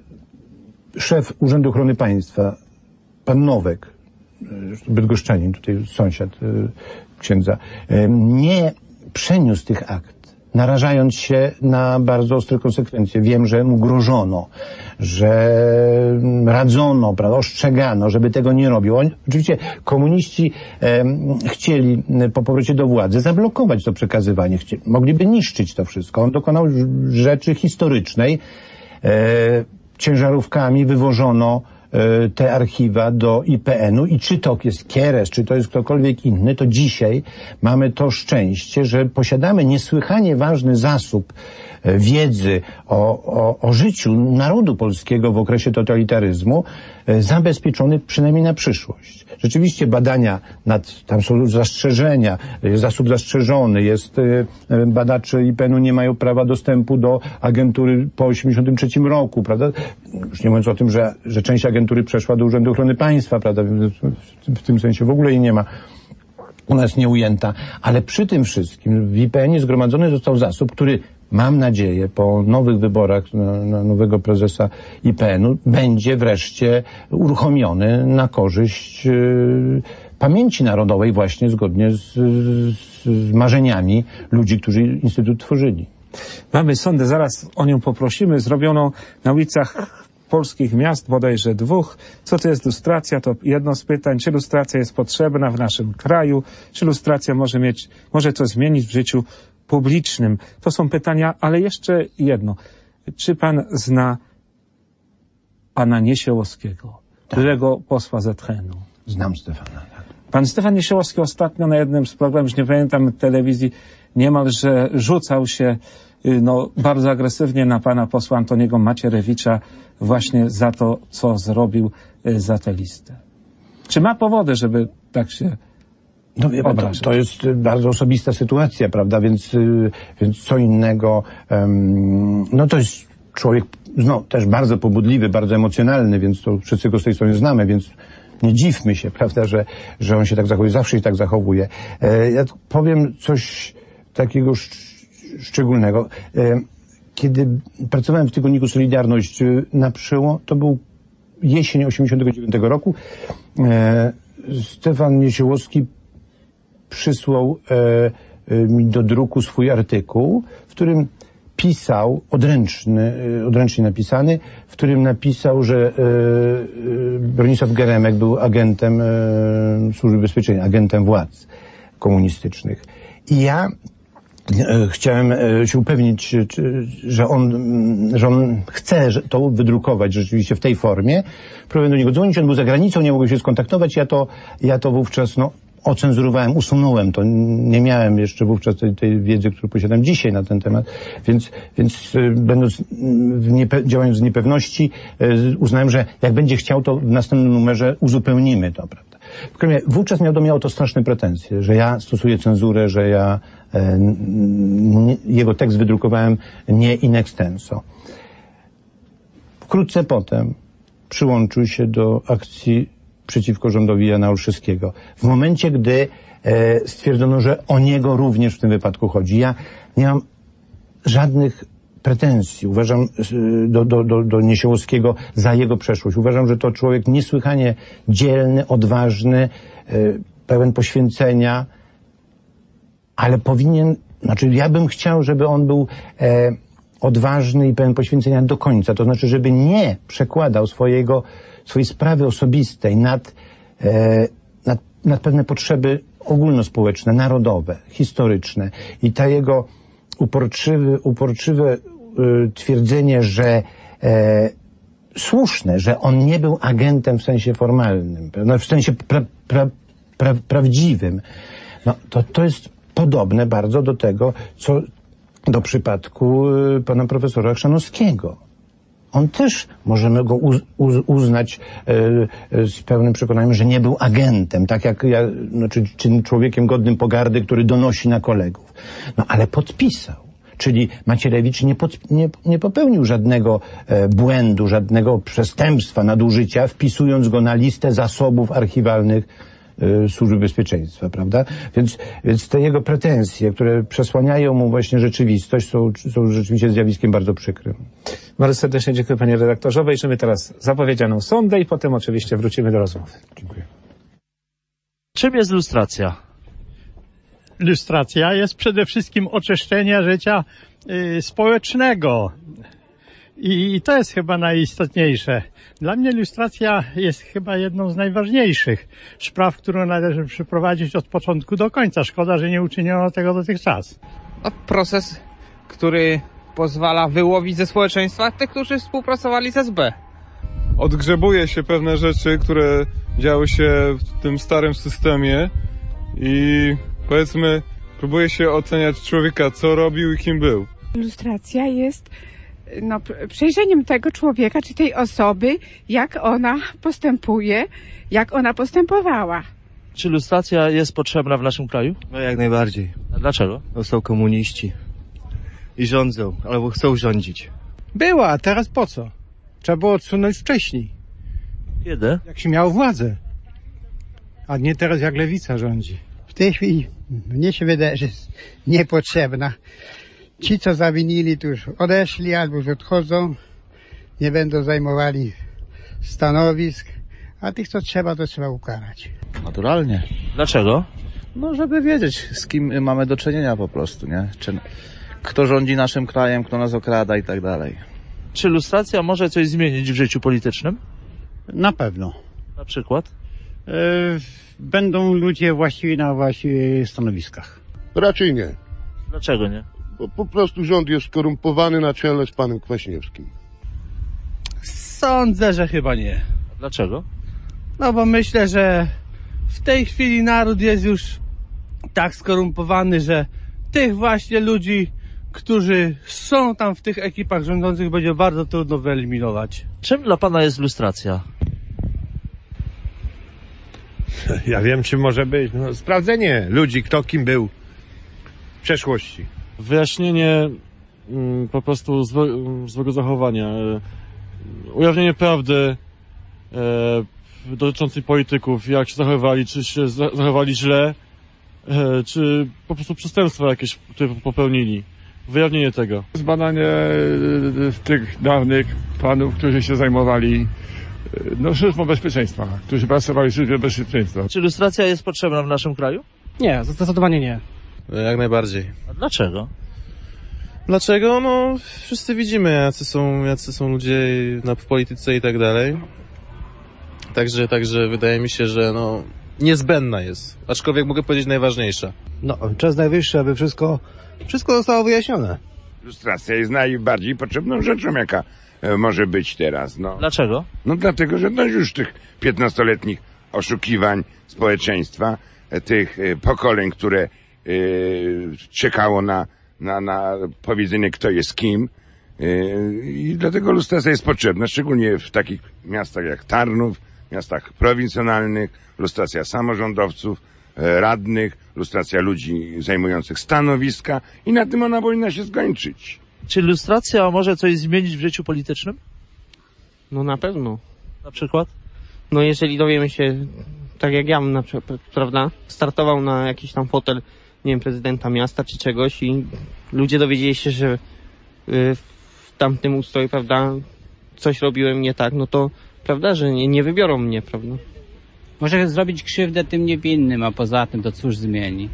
szef Urzędu Ochrony Państwa, pan Nowek, bydgoszczanin, tutaj sąsiad e, księdza, e, nie przeniósł tych akt, narażając się na bardzo ostre konsekwencje. Wiem, że mu grożono, że radzono, prawda, ostrzegano, żeby tego nie robił. Oni, oczywiście komuniści e, chcieli po powrocie do władzy zablokować to przekazywanie. Chcieli, mogliby niszczyć to wszystko. On dokonał rzeczy historycznej. E, ciężarówkami wywożono te archiwa do I P N u i czy to jest Kieres, czy to jest ktokolwiek inny, to dzisiaj mamy to szczęście, że posiadamy niesłychanie ważny zasób wiedzy o, o, o życiu narodu polskiego w okresie totalitaryzmu, zabezpieczony przynajmniej na przyszłość. Rzeczywiście badania nad, tam są zastrzeżenia, jest zasób zastrzeżony, jest, badacze I P N u nie mają prawa dostępu do agentury po osiemdziesiątym trzecim roku, prawda? Już nie mówiąc o tym, że, że część agentury przeszła do Urzędu Ochrony Państwa, prawda? W, w tym sensie w ogóle jej nie ma. U nas nie ujęta. Ale przy tym wszystkim w I P N ie zgromadzony został zasób, który mam nadzieję, po nowych wyborach na, na nowego prezesa I P N u będzie wreszcie uruchomiony na korzyść yy, pamięci narodowej właśnie zgodnie z, z, z marzeniami ludzi, którzy Instytut tworzyli. Mamy sondę, zaraz o nią poprosimy, zrobioną na ulicach polskich miast, bodajże dwóch. Co to jest lustracja? To jedno z pytań. Czy lustracja jest potrzebna w naszym kraju? Czy lustracja może mieć, może coś zmienić w życiu publicznym? To są pytania, ale jeszcze jedno. Czy pan zna pana Niesiołowskiego, tak, byłego posła Z H N u? Znam Stefana. Tak. Pan Stefan Niesiołowski ostatnio na jednym z programów, już nie pamiętam, telewizji, niemalże rzucał się no, bardzo agresywnie na pana posła Antoniego Macierewicza właśnie za to, co zrobił za tę listę. Czy ma powody, żeby tak się No wie pan, to, to jest bardzo osobista sytuacja, prawda, więc, więc co innego, um, no to jest człowiek, no też bardzo pobudliwy, bardzo emocjonalny, więc to wszyscy go z tej strony znamy, więc nie dziwmy się, prawda, że, że on się tak zachowuje, zawsze się tak zachowuje. E, ja powiem coś takiego sz- szczególnego. E, kiedy pracowałem w tygodniku Solidarność na Przełom, to był jesień osiemdziesiątego dziewiątego roku, e, Stefan Niesiołowski przysłał e, e, mi do druku swój artykuł, w którym pisał, odręczny, e, odręcznie napisany, w którym napisał, że e, e, Bronisław Geremek był agentem e, Służby Bezpieczeństwa, agentem władz komunistycznych. I ja e, chciałem e, się upewnić, czy, że, on, że on chce to wydrukować rzeczywiście w tej formie. Próbowałem do niego dzwonić, on był za granicą, nie mogłem się skontaktować, ja to, ja to wówczas, no, ocenzurowałem, usunąłem to. Nie miałem jeszcze wówczas tej, tej wiedzy, którą posiadam dzisiaj na ten temat, więc, więc będąc w niepe- działając z niepewności, uznałem, że jak będzie chciał, to w następnym numerze uzupełnimy to, prawda. Wówczas miał do mnie o to straszne pretensje, że ja stosuję cenzurę, że ja e, nie, jego tekst wydrukowałem nie in extenso. Wkrótce potem przyłączył się do akcji przeciwko rządowi Jana Olszewskiego. W momencie, gdy e, stwierdzono, że o niego również w tym wypadku chodzi. Ja nie mam żadnych pretensji, uważam, e, do, do, do, do Niesiołowskiego za jego przeszłość. Uważam, że to człowiek niesłychanie dzielny, odważny, e, pełen poświęcenia, ale powinien, znaczy ja bym chciał, żeby on był e, odważny i pełen poświęcenia do końca. To znaczy, żeby nie przekładał swojego swojej sprawy osobistej nad, e, nad, nad pewne potrzeby ogólnospołeczne, narodowe, historyczne. I ta jego uporczywy, uporczywe y, twierdzenie, że e, słuszne, że on nie był agentem w sensie formalnym, no, w sensie pra, pra, pra, prawdziwym, no to to jest podobne bardzo do tego, co do przypadku y, pana profesora Chrzanowskiego. On też możemy go uz, uz, uznać y, y, z pełnym przekonaniem, że nie był agentem, tak jak ja, znaczy, czy człowiekiem godnym pogardy, który donosi na kolegów. No ale podpisał. Czyli Macierewicz nie, pod, nie, nie popełnił żadnego e, błędu, żadnego przestępstwa, nadużycia, wpisując go na listę zasobów archiwalnych e, Służby Bezpieczeństwa, prawda? Więc, więc te jego pretensje, które przesłaniają mu właśnie rzeczywistość, są, są rzeczywiście zjawiskiem bardzo przykrym. Bardzo serdecznie dziękuję panie redaktorze. Obejrzymy teraz zapowiedzianą sondę i potem oczywiście wrócimy do rozmowy. Dziękuję. Czym jest lustracja? Lustracja jest przede wszystkim oczyszczenie życia y, społecznego. I, I to jest chyba najistotniejsze. Dla mnie lustracja jest chyba jedną z najważniejszych spraw, którą należy przeprowadzić od początku do końca. Szkoda, że nie uczyniono tego dotychczas. No, proces, który pozwala wyłowić ze społeczeństwa tych, którzy współpracowali z S B. Odgrzebuje się pewne rzeczy, które działy się w tym starym systemie i powiedzmy, próbuje się oceniać człowieka, co robił i kim był. Lustracja jest no, przejrzeniem tego człowieka, czy tej osoby, jak ona postępuje, jak ona postępowała. Czy lustracja jest potrzebna w naszym kraju? No jak najbardziej. A dlaczego? No są komuniści i rządzą, albo chcą rządzić. Była, a teraz po co? Trzeba było odsunąć wcześniej. Kiedy? Jak się miało władzę. A nie teraz jak lewica rządzi. W tej chwili mnie się wydaje, że jest niepotrzebna. Ci, co zawinili, to już odeszli albo już odchodzą. Nie będą zajmowali stanowisk. A tych, co trzeba, to trzeba ukarać. Naturalnie. Dlaczego? No, żeby wiedzieć, z kim mamy do czynienia po prostu, nie? Czy, kto rządzi naszym krajem, kto nas okrada i tak dalej. Czy lustracja może coś zmienić w życiu politycznym? Na pewno. Na przykład? Yy, będą ludzie właściwi na właściwych stanowiskach. Raczej nie. Dlaczego nie? Bo po prostu rząd jest skorumpowany na czele z panem Kwaśniewskim. Sądzę, że chyba nie. Dlaczego? No bo myślę, że w tej chwili naród jest już tak skorumpowany, że tych właśnie ludzi, którzy są tam w tych ekipach rządzących, będzie bardzo trudno wyeliminować. Czym dla pana jest lustracja? Ja wiem, czym może być. No, sprawdzenie ludzi, kto kim był w przeszłości. Wyjaśnienie mm, po prostu złe, złego zachowania. E, ujawnienie prawdy e, dotyczącej polityków, jak się zachowywali, czy się zachowali źle, e, czy po prostu przestępstwa jakieś, które popełnili. Wyjaśnienie tego. Zbadanie tych dawnych panów, którzy się zajmowali no, służbą bezpieczeństwa, którzy pracowali w służbie bezpieczeństwa. Czy lustracja jest potrzebna w naszym kraju? Nie, zdecydowanie nie. Jak najbardziej. A dlaczego? Dlaczego? No, wszyscy widzimy, jacy są, jacy są ludzie na, w polityce i tak dalej. Także, także wydaje mi się, że no, niezbędna jest. Aczkolwiek mogę powiedzieć najważniejsza. No, czas najwyższy, aby wszystko, wszystko zostało wyjaśnione. Lustracja jest najbardziej potrzebną rzeczą, jaka e, może być teraz. No. Dlaczego? No dlatego, że dość już tych piętnastoletnich oszukiwań społeczeństwa, e, tych e, pokoleń, które e, czekało na, na, na powiedzenie, kto jest kim. E, I dlatego lustracja jest potrzebna, szczególnie w takich miastach jak Tarnów, miastach prowincjonalnych, lustracja samorządowców, radnych, lustracja ludzi zajmujących stanowiska i na tym ona powinna się skończyć. Czy lustracja może coś zmienić w życiu politycznym? No na pewno. Na przykład? No jeżeli dowiemy się, tak jak ja bym na przykład, prawda, startował na jakiś tam fotel, nie wiem, prezydenta miasta czy czegoś i ludzie dowiedzieli się, że w tamtym ustroju, prawda, coś robiłem nie tak, no to prawda, że nie, nie wybiorą mnie, prawda? Może zrobić krzywdę tym niewinnym, a poza tym to cóż zmieni?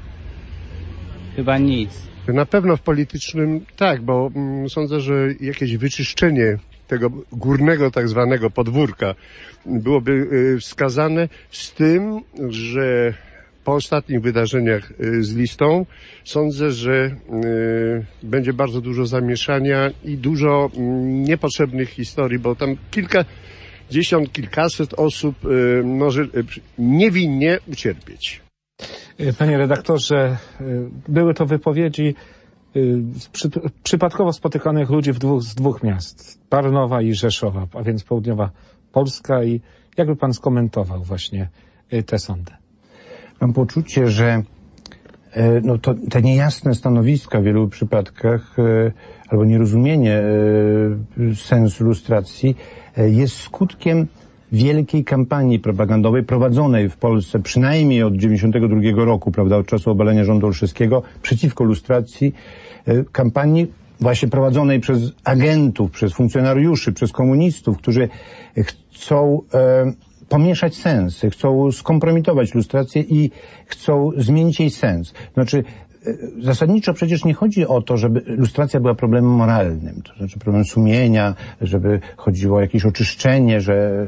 Chyba nic. Na pewno w politycznym tak, bo mm, sądzę, że jakieś wyczyszczenie tego górnego tak zwanego podwórka byłoby y, wskazane z tym, że po ostatnich wydarzeniach z listą sądzę, że będzie bardzo dużo zamieszania i dużo niepotrzebnych historii, bo tam kilkadziesiąt, kilkaset osób może niewinnie ucierpieć. Panie redaktorze, były to wypowiedzi przy, przypadkowo spotykanych ludzi w dwóch, z dwóch miast, Tarnowa i Rzeszowa, a więc południowa Polska. I jakby pan skomentował właśnie tę sądę? Mam poczucie, że no to, te niejasne stanowiska w wielu przypadkach albo nierozumienie sensu lustracji jest skutkiem wielkiej kampanii propagandowej prowadzonej w Polsce przynajmniej od dziewięćdziesiątego drugiego roku, prawda, od czasu obalenia rządu Olszewskiego przeciwko lustracji, kampanii właśnie prowadzonej przez agentów, przez funkcjonariuszy, przez komunistów, którzy chcą e, pomieszać sensy, chcą skompromitować lustrację i chcą zmienić jej sens. Znaczy, zasadniczo przecież nie chodzi o to, żeby lustracja była problemem moralnym, to znaczy problem sumienia, żeby chodziło o jakieś oczyszczenie, że,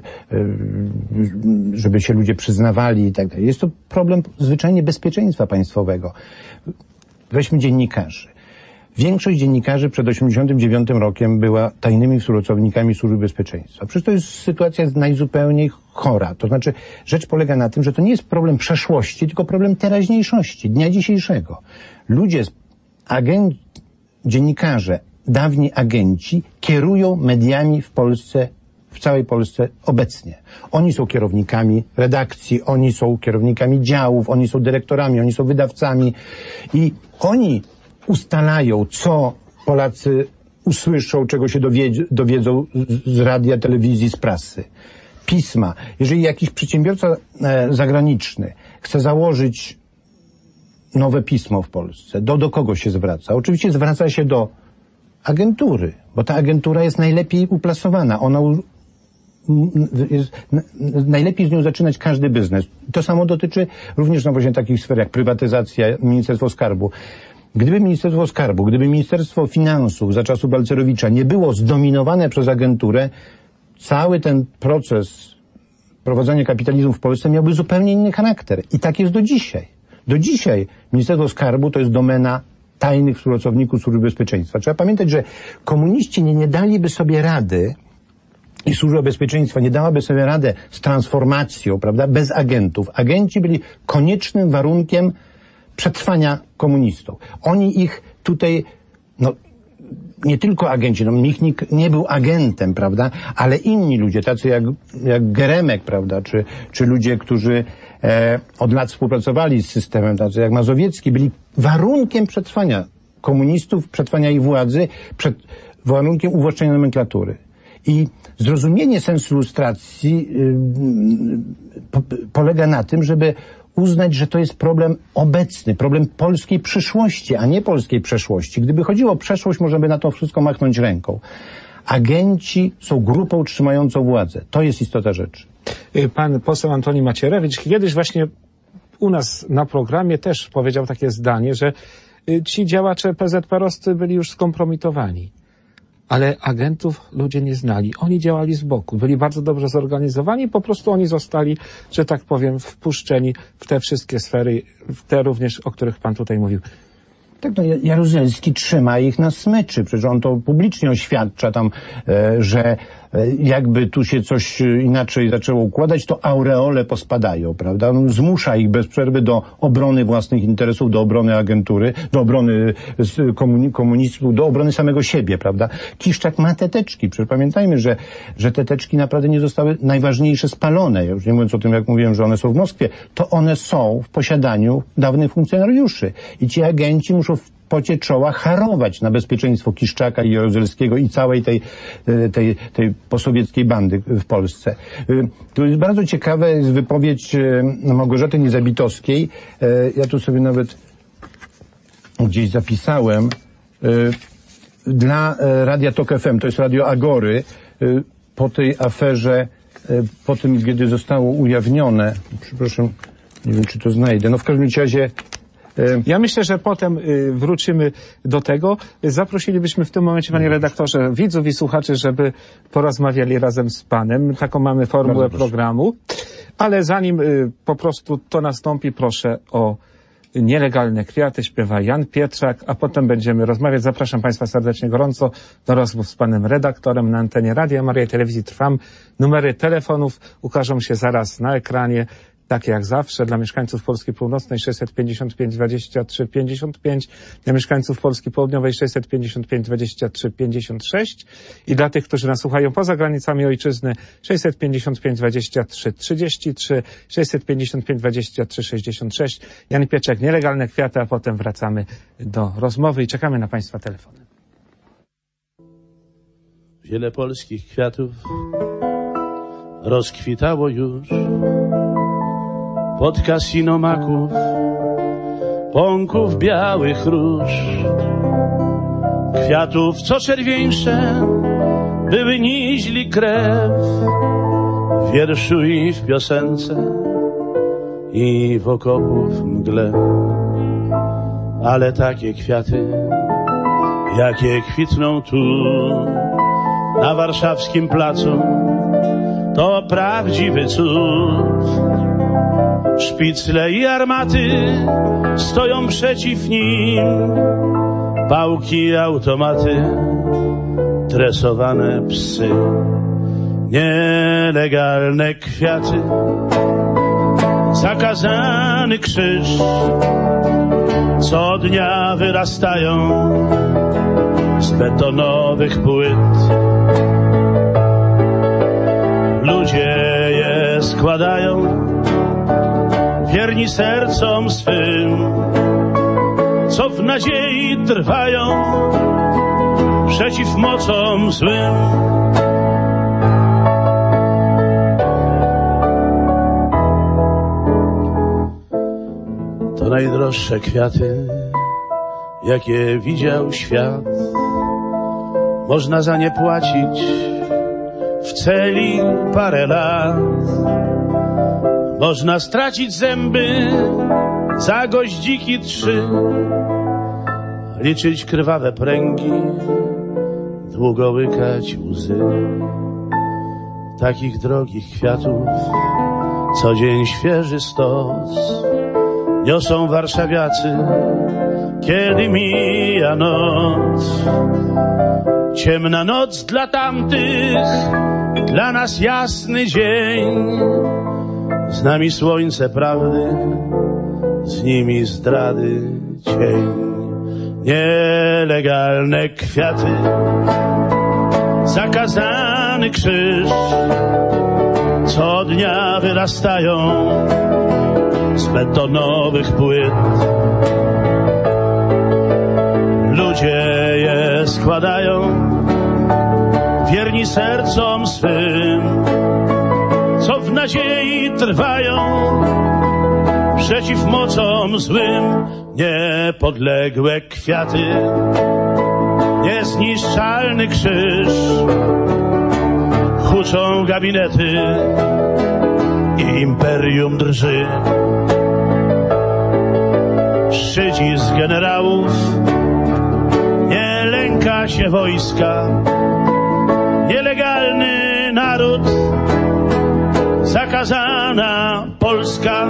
żeby się ludzie przyznawali i tak dalej. Jest to problem zwyczajnie bezpieczeństwa państwowego. Weźmy dziennikarzy. Większość dziennikarzy przed osiemdziesiątym dziewiątym rokiem była tajnymi współpracownikami Służby Bezpieczeństwa. Przecież to jest sytuacja najzupełniej chora. To znaczy, rzecz polega na tym, że to nie jest problem przeszłości, tylko problem teraźniejszości, dnia dzisiejszego. Ludzie, agent, dziennikarze, dawni agenci kierują mediami w Polsce, w całej Polsce obecnie. Oni są kierownikami redakcji, oni są kierownikami działów, oni są dyrektorami, oni są wydawcami i oni ustalają, co Polacy usłyszą, czego się dowiedzą, dowiedzą z radia, telewizji, z prasy. Pisma. Jeżeli jakiś przedsiębiorca e, zagraniczny chce założyć nowe pismo w Polsce, do, do kogo się zwraca? Oczywiście zwraca się do agentury, bo ta agentura jest najlepiej uplasowana. Ona u, jest, n, najlepiej z nią zaczynać każdy biznes. To samo dotyczy również no właśnie takich sfer jak prywatyzacja, Ministerstwo Skarbu. Gdyby Ministerstwo Skarbu, gdyby Ministerstwo Finansów za czasów Balcerowicza nie było zdominowane przez agenturę, cały ten proces prowadzenia kapitalizmu w Polsce miałby zupełnie inny charakter. I tak jest do dzisiaj. Do dzisiaj Ministerstwo Skarbu to jest domena tajnych współpracowników Służby Bezpieczeństwa. Trzeba pamiętać, że komuniści nie, nie daliby sobie rady i Służba Bezpieczeństwa nie dałaby sobie radę z transformacją, prawda, bez agentów. Agenci byli koniecznym warunkiem przetrwania komunistów. Oni ich tutaj, no, nie tylko agenci, no, Michnik nie był agentem, prawda, ale inni ludzie, tacy jak, jak Geremek, prawda, czy, czy ludzie, którzy e, od lat współpracowali z systemem, tacy jak Mazowiecki, byli warunkiem przetrwania komunistów, przetrwania ich władzy, przed, warunkiem uwłaszczenia nomenklatury. I zrozumienie sensu lustracji yy, po, polega na tym, żeby uznać, że to jest problem obecny, problem polskiej przyszłości, a nie polskiej przeszłości. Gdyby chodziło o przeszłość, można by na to wszystko machnąć ręką. Agenci są grupą trzymającą władzę. To jest istota rzeczy. Pan poseł Antoni Macierewicz kiedyś właśnie u nas na programie też powiedział takie zdanie, że ci działacze P Z P R-owscy byli już skompromitowani. Ale agentów ludzie nie znali. Oni działali z boku. Byli bardzo dobrze zorganizowani. Po prostu oni zostali, że tak powiem, wpuszczeni w te wszystkie sfery, w te również, o których pan tutaj mówił. Tak, no Jaruzelski trzyma ich na smyczy. Przecież on to publicznie oświadcza tam, e, że e, jakby tu się coś inaczej zaczęło układać, to aureole pospadają, prawda? On zmusza ich bez przerwy do obrony własnych interesów, do obrony agentury, do obrony komuni- komunistów, do obrony samego siebie, prawda? Kiszczak ma te teczki. Przecież pamiętajmy, że, że te teczki naprawdę nie zostały najważniejsze spalone. Ja już nie mówiąc o tym, jak mówiłem, że one są w Moskwie, to one są w posiadaniu dawnych funkcjonariuszy. I ci agenci muszą w pocie czoła harować na bezpieczeństwo Kiszczaka i Jaruzelskiego i całej tej, tej, tej posowieckiej bandy w Polsce. To jest bardzo ciekawe, jest wypowiedź Małgorzaty Niezabitowskiej. Ja tu sobie nawet gdzieś zapisałem. Dla Radia Tok F M, to jest Radio Agory, po tej aferze, po tym, kiedy zostało ujawnione, przepraszam, nie wiem, czy to znajdę, no w każdym razie Ja myślę, że potem wrócimy do tego. Zaprosilibyśmy w tym momencie, panie redaktorze, widzów i słuchaczy, żeby porozmawiali razem z panem. Taką mamy formułę programu. Ale zanim po prostu to nastąpi, proszę o Nielegalne kwiaty, śpiewa Jan Pietrzak, a potem będziemy rozmawiać. Zapraszam państwa serdecznie gorąco do rozmów z panem redaktorem na antenie Radia Maryja i Telewizji Trwam. Numery telefonów ukażą się zaraz na ekranie, tak jak zawsze. Dla mieszkańców Polski Północnej sześćset pięćdziesiąt pięć dwadzieścia trzy pięćdziesiąt pięć, dla mieszkańców Polski Południowej sześćset pięćdziesiąt pięć dwadzieścia trzy pięćdziesiąt sześć i dla tych, którzy nas słuchają poza granicami ojczyzny sześćset pięćdziesiąt pięć dwadzieścia trzy trzydzieści trzy, sześćset pięćdziesiąt pięć dwadzieścia trzy sześćdziesiąt sześć. Jan Pietrzak, Nielegalne kwiaty, a potem wracamy do rozmowy i czekamy na państwa telefony. Wiele polskich kwiatów rozkwitało już pod kasino maków, pąków białych róż, kwiatów co czerwieńsze były niźli krew w wierszu i w piosence i w okopów mgle. Ale takie kwiaty, jakie kwitną tu na warszawskim placu, to prawdziwy cud. Szpicle i armaty stoją przeciw nim, pałki i automaty, tresowane psy. Nielegalne kwiaty, zakazany krzyż, co dnia wyrastają z betonowych płyt. Ludzie je składają, wierni sercom swym, co w nadziei trwają przeciw mocom złym. To najdroższe kwiaty, jakie widział świat. Można za nie płacić w celi parę lat. Można stracić zęby za goździki trzy, liczyć krwawe pręgi, długo łykać łzy. Takich drogich kwiatów co dzień świeży stos niosą warszawiacy, kiedy mija noc. Ciemna noc dla tamtych, dla nas jasny dzień. Z nami słońce prawdy, z nimi zdrady cień. Nielegalne kwiaty, zakazany krzyż, co dnia wyrastają z betonowych płyt. Ludzie je składają, wierni sercom swym, co w nadziei trwają przeciw mocom złym. Niepodległe kwiaty, niezniszczalny krzyż, huczą gabinety i imperium drży. Szydzi z generałów, nie lęka się wojska. Nielegalny naród, zakazana Polska.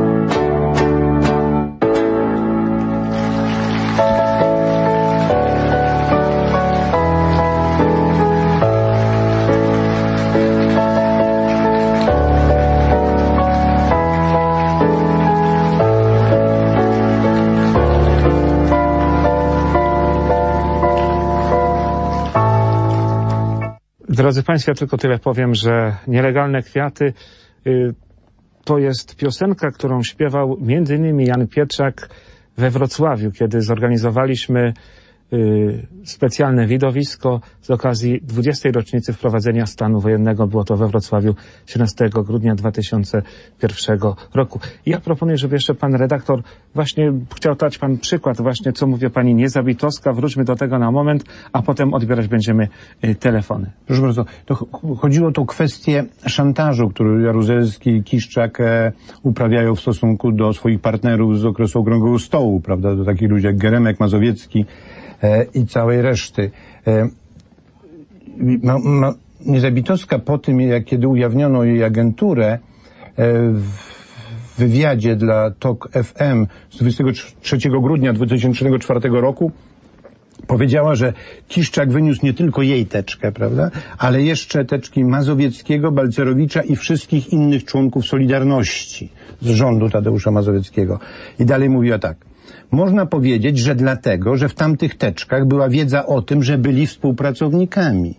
Drodzy Państwo, ja tylko tyle powiem, że Nielegalne kwiaty y, to jest piosenka, którą śpiewał między innymi Jan Pietrzak we Wrocławiu, kiedy zorganizowaliśmy y, specjalne widowisko z okazji dwudziestej rocznicy wprowadzenia stanu wojennego. Było to we Wrocławiu siedemnastego grudnia dwa tysiące pierwszego roku. I ja proponuję, żeby jeszcze pan redaktor właśnie chciał dać pan przykład właśnie, co mówi pani Niezabitowska. Wróćmy do tego na moment, a potem odbierać będziemy y, telefony. Proszę bardzo, to ch- chodziło o tą kwestię szantażu, który Jaruzelski i Kiszczak e, uprawiają w stosunku do swoich partnerów z okresu Okrągłego Stołu, prawda, do takich ludzi jak Geremek, Mazowiecki e, i całej reszty. E, ma, ma, Niezabitowska po tym, jak kiedy ujawniono jej agenturę e, w wywiadzie dla Tok F M z dwudziestego trzeciego grudnia dwa tysiące czwartego roku powiedziała, że Kiszczak wyniósł nie tylko jej teczkę, prawda, ale jeszcze teczki Mazowieckiego, Balcerowicza i wszystkich innych członków Solidarności z rządu Tadeusza Mazowieckiego. I dalej mówiła tak. Można powiedzieć, że dlatego, że w tamtych teczkach była wiedza o tym, że byli współpracownikami.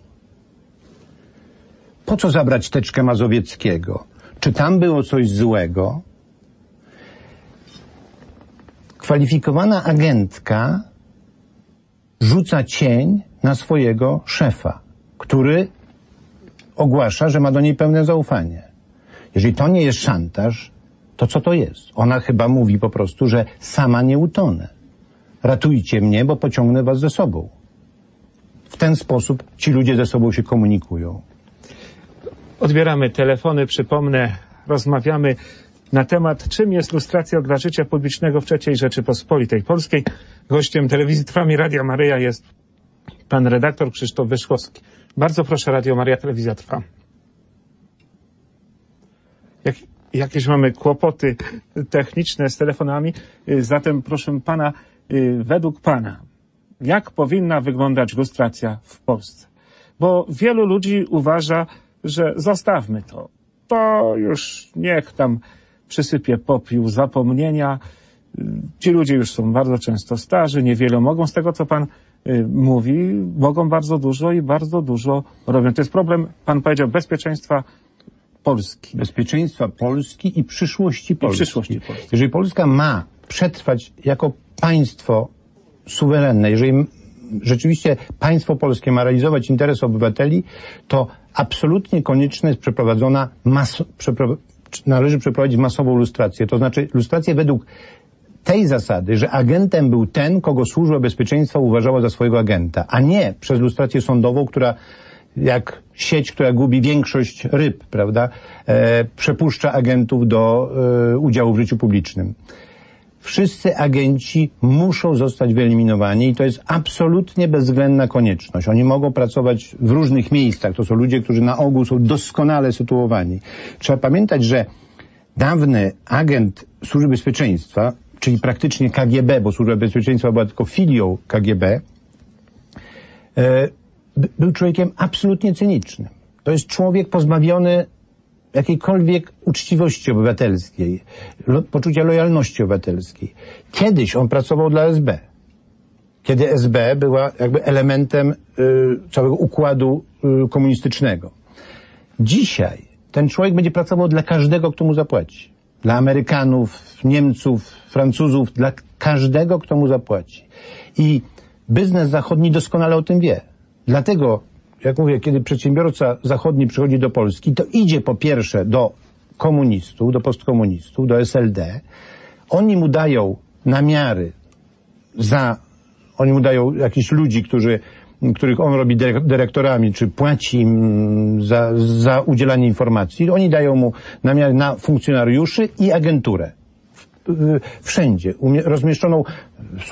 Po co zabrać teczkę Mazowieckiego? Czy tam było coś złego? Kwalifikowana agentka rzuca cień na swojego szefa, który ogłasza, że ma do niej pełne zaufanie. Jeżeli to nie jest szantaż, to co to jest? Ona chyba mówi po prostu, że sama nie utonę. Ratujcie mnie, bo pociągnę was ze sobą. W ten sposób ci ludzie ze sobą się komunikują. Odbieramy telefony, przypomnę, rozmawiamy na temat, czym jest lustracja dla życia publicznego w trzeciej Rzeczypospolitej Polskiej. Gościem telewizji Trwam i Radia Maryja jest pan redaktor Krzysztof Wyszkowski. Bardzo proszę, Radio Maryja, Telewizja Trwam. Jak, jakieś mamy kłopoty techniczne z telefonami, zatem proszę pana, według pana, jak powinna wyglądać lustracja w Polsce? Bo wielu ludzi uważa, że zostawmy to. To już niech tam przysypie popiół zapomnienia. Ci ludzie już są bardzo często starzy, niewiele mogą z tego, co pan y, mówi, mogą bardzo dużo i bardzo dużo robią. To jest problem, pan powiedział, bezpieczeństwa Polski. Bezpieczeństwa Polski i przyszłości Polski. I przyszłości Polski. Jeżeli Polska ma przetrwać jako państwo suwerenne, jeżeli rzeczywiście państwo polskie ma realizować interes obywateli, to absolutnie konieczna jest przeprowadzona mas- przepro- należy przeprowadzić masową lustrację. To znaczy lustrację według tej zasady, że agentem był ten, kogo służba bezpieczeństwa uważała za swojego agenta, a nie przez lustrację sądową, która jak sieć, która gubi większość ryb, prawda, e, przepuszcza agentów do e, udziału w życiu publicznym. Wszyscy agenci muszą zostać wyeliminowani i to jest absolutnie bezwzględna konieczność. Oni mogą pracować w różnych miejscach. To są ludzie, którzy na ogół są doskonale sytuowani. Trzeba pamiętać, że dawny agent Służby Bezpieczeństwa, czyli praktycznie K G B, bo Służba Bezpieczeństwa była tylko filią K G B, e, był człowiekiem absolutnie cynicznym. To jest człowiek pozbawiony jakiejkolwiek uczciwości obywatelskiej, lo, poczucia lojalności obywatelskiej. Kiedyś on pracował dla S B, kiedy S B była jakby elementem y, całego układu y, komunistycznego. Dzisiaj ten człowiek będzie pracował dla każdego, kto mu zapłaci. Dla Amerykanów, Niemców, Francuzów, dla każdego, kto mu zapłaci. I biznes zachodni doskonale o tym wie. Dlatego, jak mówię, kiedy przedsiębiorca zachodni przychodzi do Polski, to idzie po pierwsze do komunistów, do postkomunistów, do S L D. Oni mu dają namiary za, oni mu dają jakichś ludzi, którzy, których on robi dyrektorami, czy płaci im za, za udzielanie informacji. Oni dają mu namiary na funkcjonariuszy i agenturę. Wszędzie, rozmieszczoną w,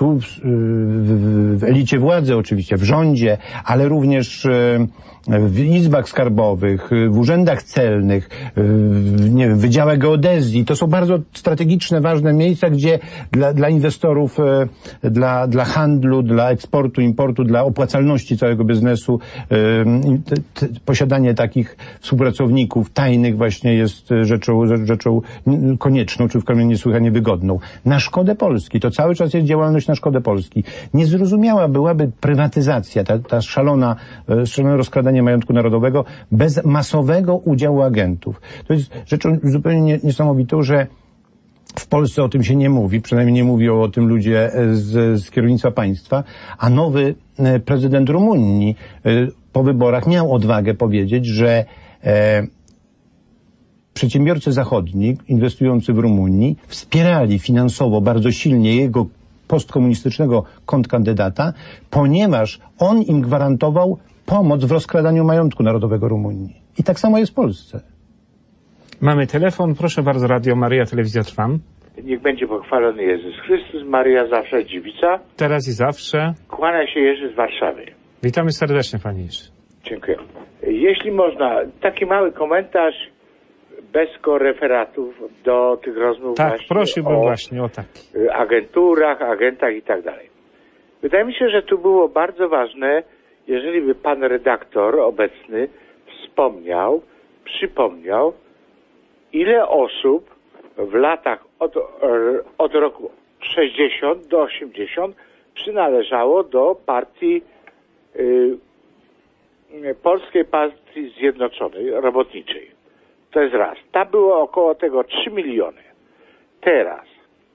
w, w elicie władzy oczywiście, w rządzie, ale również w izbach skarbowych, w urzędach celnych, w nie wiem, wydziałach geodezji. To są bardzo strategiczne, ważne miejsca, gdzie dla, dla inwestorów, dla, dla handlu, dla eksportu, importu, dla opłacalności całego biznesu te, te, posiadanie takich współpracowników tajnych właśnie jest rzeczą, rzeczą konieczną, czy w kamieniu niesłychanie wygodną. Na szkodę Polski. To cały czas jest działalność na szkodę Polski. Niezrozumiała byłaby prywatyzacja, ta, ta szalona, szalone rozkradanie majątku narodowego bez masowego udziału agentów. To jest rzeczą zupełnie niesamowitą, że W Polsce o tym się nie mówi, przynajmniej nie mówią o tym ludzie z, z kierownictwa państwa, a nowy prezydent Rumunii po wyborach miał odwagę powiedzieć, że e, przedsiębiorcy zachodni inwestujący w Rumunii wspierali finansowo bardzo silnie jego postkomunistycznego kontrkandydata, ponieważ on im gwarantował pomoc w rozkradaniu majątku narodowego Rumunii. I tak samo jest w Polsce. Mamy telefon. Proszę bardzo, Radio Maryja, Telewizja Trwam. Niech będzie pochwalony Jezus Chrystus, Maryja zawsze dziewica. Teraz i zawsze. Kłania się Jerzy z Warszawy. Witamy serdecznie, Panie Jerzy. Dziękuję. Jeśli można, taki mały komentarz bez koreferatów do tych rozmów. Tak, właśnie prosiłbym o właśnie o taki. agenturach, agentach i tak dalej. Wydaje mi się, że tu było bardzo ważne, jeżeli by pan redaktor obecny wspomniał, przypomniał, ile osób w latach od, od roku sześćdziesiątego do osiemdziesiątego przynależało do partii y, Polskiej Partii Zjednoczonej Robotniczej. To jest raz. Tam było około tego trzy miliony. Teraz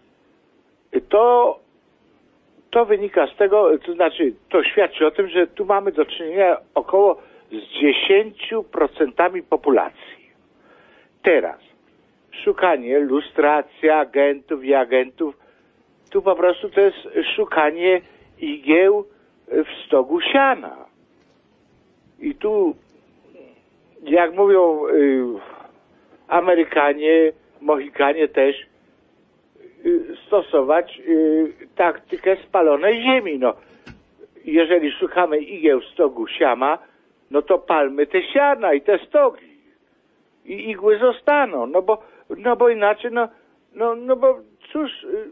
to, to wynika z tego, to znaczy to świadczy o tym, że tu mamy do czynienia około z dziesięciu procentami populacji. Teraz szukanie, lustracja agentów i agentów, tu po prostu to jest szukanie igieł w stogu siana. I tu, jak mówią y, Amerykanie, Mohikanie też, y, stosować y, taktykę spalonej ziemi. No, jeżeli szukamy igieł w stogu siana, no to palmy te siana i te stogi. I igły zostaną, no bo, no bo inaczej, no, no, no bo cóż, y,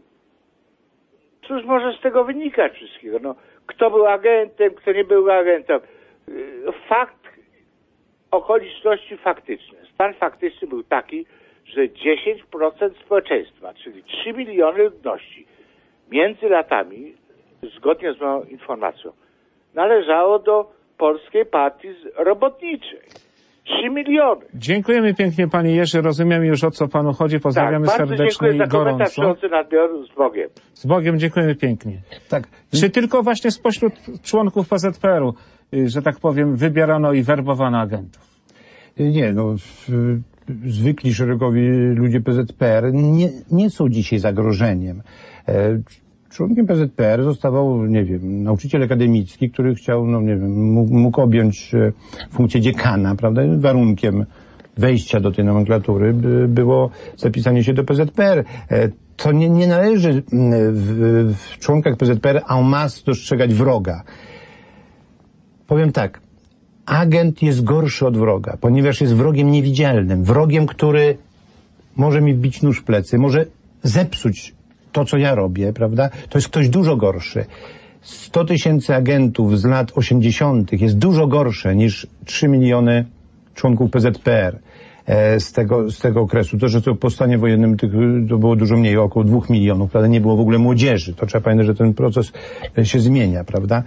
cóż może z tego wynikać wszystkiego? No, kto był agentem, kto nie był agentem. Fakt, okoliczności faktyczne. Stan faktyczny był taki, że dziesięć procent społeczeństwa, czyli trzy miliony ludności, między latami, zgodnie z moją informacją, należało do Polskiej Partii Robotniczej. trzy miliony. Dziękujemy pięknie, Panie Jerzy. Rozumiem już, o co Panu chodzi. Pozdrawiamy tak, serdecznie i gorąco. Nadbioru z Bogiem. Z Bogiem dziękujemy pięknie. Tak. Czy tylko właśnie spośród członków P Z P R u, że tak powiem, wybierano i werbowano agentów? Nie, no zwykli szeregowi ludzie P Z P R nie, nie są dzisiaj zagrożeniem. E, członkiem P Z P R zostawał, nie wiem, nauczyciel akademicki, który chciał, no nie wiem, mógł, mógł objąć funkcję dziekana, prawda? Warunkiem wejścia do tej nomenklatury by było zapisanie się do P Z P R. E, to nie, nie należy w, w członkach P Z P R en masse dostrzegać wroga. Powiem tak, agent jest gorszy od wroga, ponieważ jest wrogiem niewidzialnym, wrogiem, który może mi wbić nóż w plecy, może zepsuć to, co ja robię, prawda? To jest ktoś dużo gorszy. sto tysięcy agentów z lat osiemdziesiątych jest dużo gorsze niż trzy miliony członków P Z P R z tego, z tego okresu. To, że to w powstaniu wojennym tych, to było dużo mniej, około dwóch milionów, prawda? Nie było w ogóle młodzieży. To trzeba pamiętać, że ten proces się zmienia, prawda?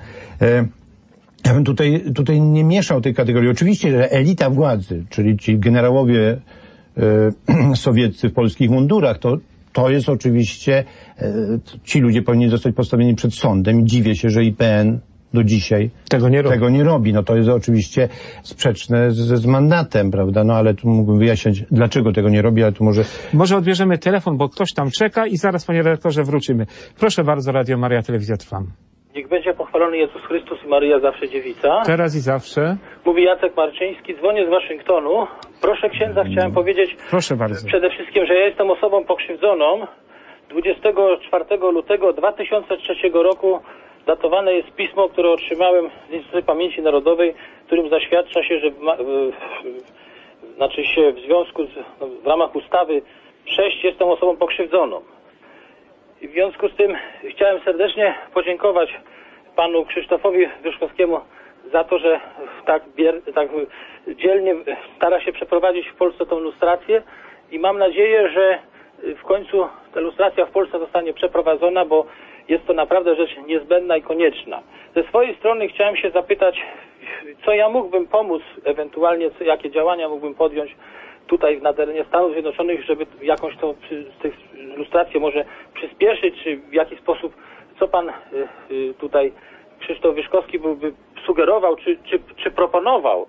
Ja bym tutaj, tutaj nie mieszał tej kategorii. Oczywiście, że elita władzy, czyli ci generałowie e, sowieccy w polskich mundurach, to, to jest oczywiście, e, ci ludzie powinni zostać postawieni przed sądem i dziwię się, że I P N do dzisiaj tego nie robi. Tego nie robi. No to jest oczywiście sprzeczne z, z mandatem, prawda? No ale tu mógłbym wyjaśniać, dlaczego tego nie robi, ale tu może... Może odbierzemy telefon, bo ktoś tam czeka i zaraz, panie redaktorze, wrócimy. Proszę bardzo, Radio Maryja, Telewizja Trwam. Niech będzie pochwalony Jezus Chrystus i Maryja zawsze dziewica. Teraz i zawsze. Mówi Jacek Marczyński, dzwonię z Waszyngtonu. Proszę księdza, chciałem powiedzieć Proszę bardzo. przede wszystkim, że ja jestem osobą pokrzywdzoną. dwudziestego czwartego lutego dwa tysiące trzeciego roku datowane jest pismo, które otrzymałem z Instytutu Pamięci Narodowej, w którym zaświadcza się, że w, w, w, znaczy się w związku z, no, w ramach ustawy sześć jestem osobą pokrzywdzoną. I w związku z tym chciałem serdecznie podziękować panu Krzysztofowi Wyszkowskiemu za to, że tak, bier, tak dzielnie stara się przeprowadzić w Polsce tą lustrację i mam nadzieję, że w końcu ta lustracja w Polsce zostanie przeprowadzona, bo jest to naprawdę rzecz niezbędna i konieczna. Ze swojej strony chciałem się zapytać, co ja mógłbym pomóc, ewentualnie co, jakie działania mógłbym podjąć tutaj na terenie Stanów Zjednoczonych, żeby jakąś tą tych lustrację może przyspieszyć, czy w jaki sposób, co pan tutaj Krzysztof Wyszkowski byłby sugerował, czy, czy, czy proponował.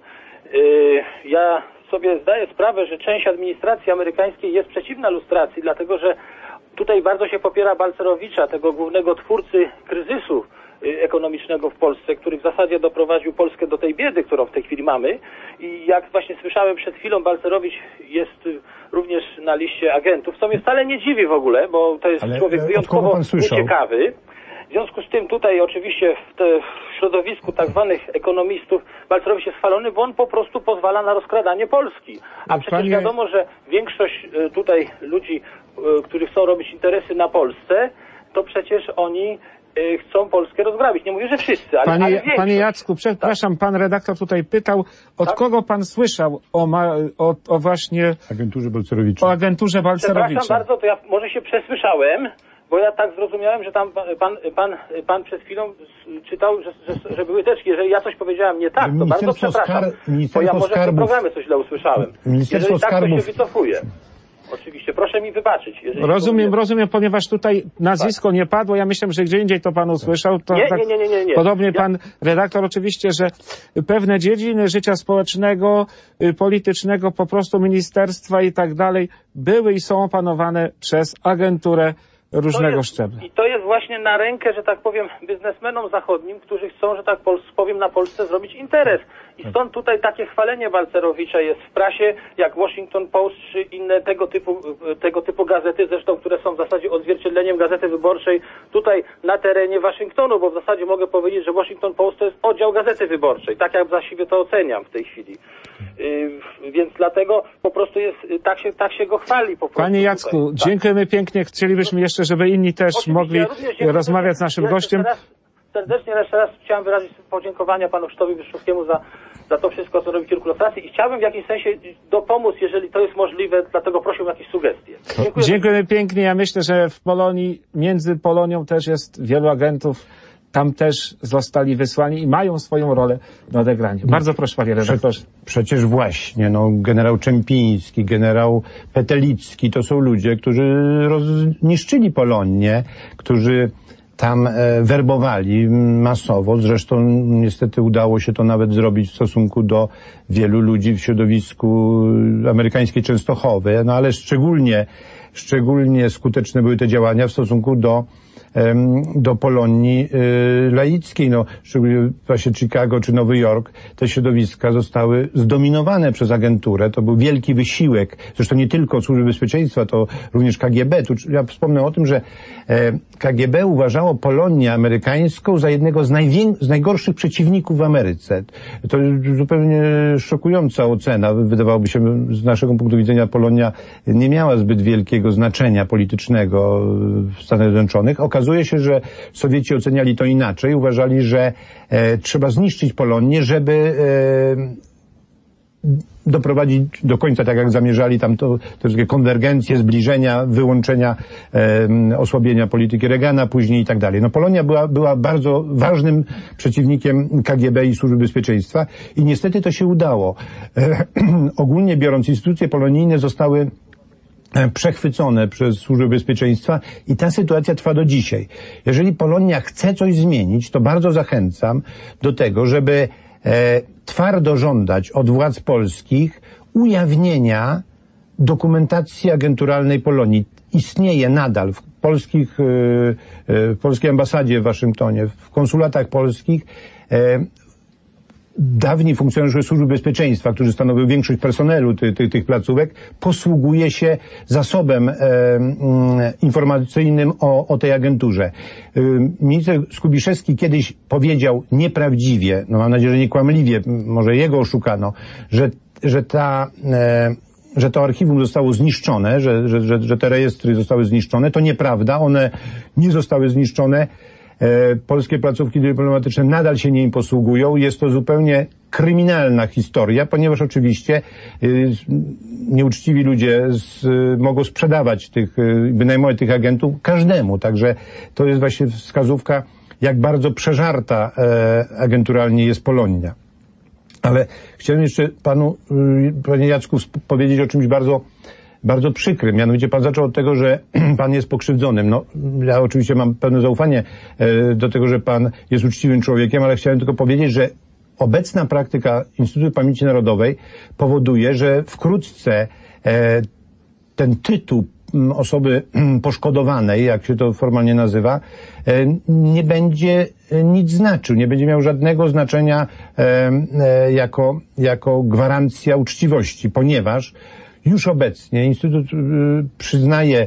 Ja sobie zdaję sprawę, że część administracji amerykańskiej jest przeciwna lustracji, dlatego że tutaj bardzo się popiera Balcerowicza, tego głównego twórcy kryzysu ekonomicznego w Polsce, który w zasadzie doprowadził Polskę do tej biedy, którą w tej chwili mamy. I jak właśnie słyszałem przed chwilą, Balcerowicz jest również na liście agentów, co mnie wcale nie dziwi w ogóle, bo to jest Ale człowiek wyjątkowo nieciekawy. W związku z tym tutaj oczywiście w, te, w środowisku tak zwanych ekonomistów Balcerowicz jest chwalony, bo on po prostu pozwala na rozkradanie Polski. A przecież Panie... wiadomo, że większość tutaj ludzi, którzy chcą robić interesy na Polsce, to przecież oni chcą Polskę rozgrabić. Nie mówię, że wszyscy, ale, Panie, ale większość. Panie Jacku, przepraszam, pan redaktor tutaj pytał, od tak? kogo pan słyszał o, ma, o, o właśnie... Agenturze Balcerowicza. O agenturze Balcerowicza. Przepraszam bardzo, to ja może się przesłyszałem, bo ja tak zrozumiałem, że tam pan, pan, pan przed chwilą czytał, że, że, że były teczki. Jeżeli ja coś powiedziałem nie tak, to bardzo przepraszam, bo ja może w tym programie coś źle usłyszałem. Jeżeli tak, to się wycofuję. Oczywiście, proszę mi wybaczyć. Rozumiem, rozumiem, ponieważ tutaj nazwisko tak. nie padło, ja myślę, że gdzie indziej to pan usłyszał. To nie, tak nie, nie, nie, nie, nie. Podobnie ja... pan redaktor oczywiście, że pewne dziedziny życia społecznego, politycznego, po prostu ministerstwa i tak dalej były i są opanowane przez agenturę różnego jest, szczebla. I to jest właśnie na rękę, że tak powiem, biznesmenom zachodnim, którzy chcą, że tak powiem, na Polsce zrobić interes. I stąd tutaj takie chwalenie Balcerowicza jest w prasie, jak Washington Post czy inne tego typu, tego typu gazety, zresztą, które są w zasadzie odzwierciedleniem Gazety Wyborczej tutaj na terenie Waszyngtonu, bo w zasadzie mogę powiedzieć, że Washington Post to jest oddział Gazety Wyborczej. Tak jak właściwie to oceniam w tej chwili. Yy, więc dlatego po prostu jest, tak się, tak się go chwali po prostu. Panie Jacku, tutaj. dziękujemy tak. pięknie. Chcielibyśmy jeszcze, żeby inni też Oczywiście, mogli ja rozmawiać z naszym gościem. Raz, serdecznie jeszcze raz chciałem wyrazić podziękowania panu Krzysztofowi Wyszkowskiemu za, za to wszystko, co robi kierunku lustracji i chciałbym w jakimś sensie dopomóc, jeżeli to jest możliwe, dlatego prosiłbym o jakieś sugestie. Dziękuję. Dziękujemy pięknie. Ja myślę, że w Polonii, między Polonią też jest wielu agentów. Tam też zostali wysłani i mają swoją rolę do odegrania. Bardzo proszę, panie redaktorze. Prze przecież właśnie, no, generał Czempiński, generał Petelicki, to są ludzie, którzy rozniszczyli Polonię, którzy tam e, werbowali masowo. Zresztą niestety udało się to nawet zrobić w stosunku do wielu ludzi w środowisku amerykańskiej Częstochowy, no ale szczególnie, szczególnie skuteczne były te działania w stosunku do do Polonii y, laickiej, no, szczególnie właśnie Chicago czy Nowy Jork, te środowiska zostały zdominowane przez agenturę. To był wielki wysiłek, zresztą nie tylko Służby Bezpieczeństwa, to również K G B. Tu ja wspomnę o tym, że e, K G B uważało Polonię amerykańską za jednego z, z najgorszych przeciwników w Ameryce. To zupełnie szokująca ocena. Wydawałoby się, z naszego punktu widzenia Polonia nie miała zbyt wielkiego znaczenia politycznego w Stanach Zjednoczonych. Okazuje się, że Sowieci oceniali to inaczej. Uważali, że e, trzeba zniszczyć Polonię, żeby e, doprowadzić do końca, tak jak zamierzali, tam to, te wszystkie konwergencje, zbliżenia, wyłączenia, e, osłabienia polityki Reagana później i tak dalej. No Polonia była, była bardzo ważnym przeciwnikiem K G B i Służby Bezpieczeństwa i niestety to się udało. E, ogólnie biorąc, instytucje polonijne zostały przechwycone przez Służbę Bezpieczeństwa i ta sytuacja trwa do dzisiaj. Jeżeli Polonia chce coś zmienić, to bardzo zachęcam do tego, żeby e, twardo żądać od władz polskich ujawnienia dokumentacji agenturalnej Polonii. Istnieje nadal w polskich, e, w polskiej ambasadzie w Waszyngtonie, w konsulatach polskich e, dawni funkcjonariusze Służby Bezpieczeństwa, którzy stanowią większość personelu ty, ty, tych placówek, posługuje się zasobem e, e, informacyjnym o, o tej agenturze. E, minister Skubiszewski kiedyś powiedział nieprawdziwie, no mam nadzieję, że nie kłamliwie, może jego oszukano, że, że ta e, że to archiwum zostało zniszczone, że, że, że, że te rejestry zostały zniszczone. To nieprawda, one nie zostały zniszczone. Polskie placówki dyplomatyczne nadal się nim posługują. Jest to zupełnie kryminalna historia, ponieważ oczywiście nieuczciwi ludzie z, mogą sprzedawać tych, wynajmować tych agentów każdemu. Także to jest właśnie wskazówka, jak bardzo przeżarta agenturalnie jest Polonia. Ale chciałem jeszcze panu, panie Jacku, powiedzieć o czymś bardzo, bardzo przykrym. Mianowicie pan zaczął od tego, że pan jest pokrzywdzonym. No, ja oczywiście mam pełne zaufanie do tego, że pan jest uczciwym człowiekiem, ale chciałem tylko powiedzieć, że obecna praktyka Instytutu Pamięci Narodowej powoduje, że wkrótce ten tytuł osoby poszkodowanej, jak się to formalnie nazywa, nie będzie nic znaczył, nie będzie miał żadnego znaczenia jako, jako gwarancja uczciwości, ponieważ już obecnie Instytut przyznaje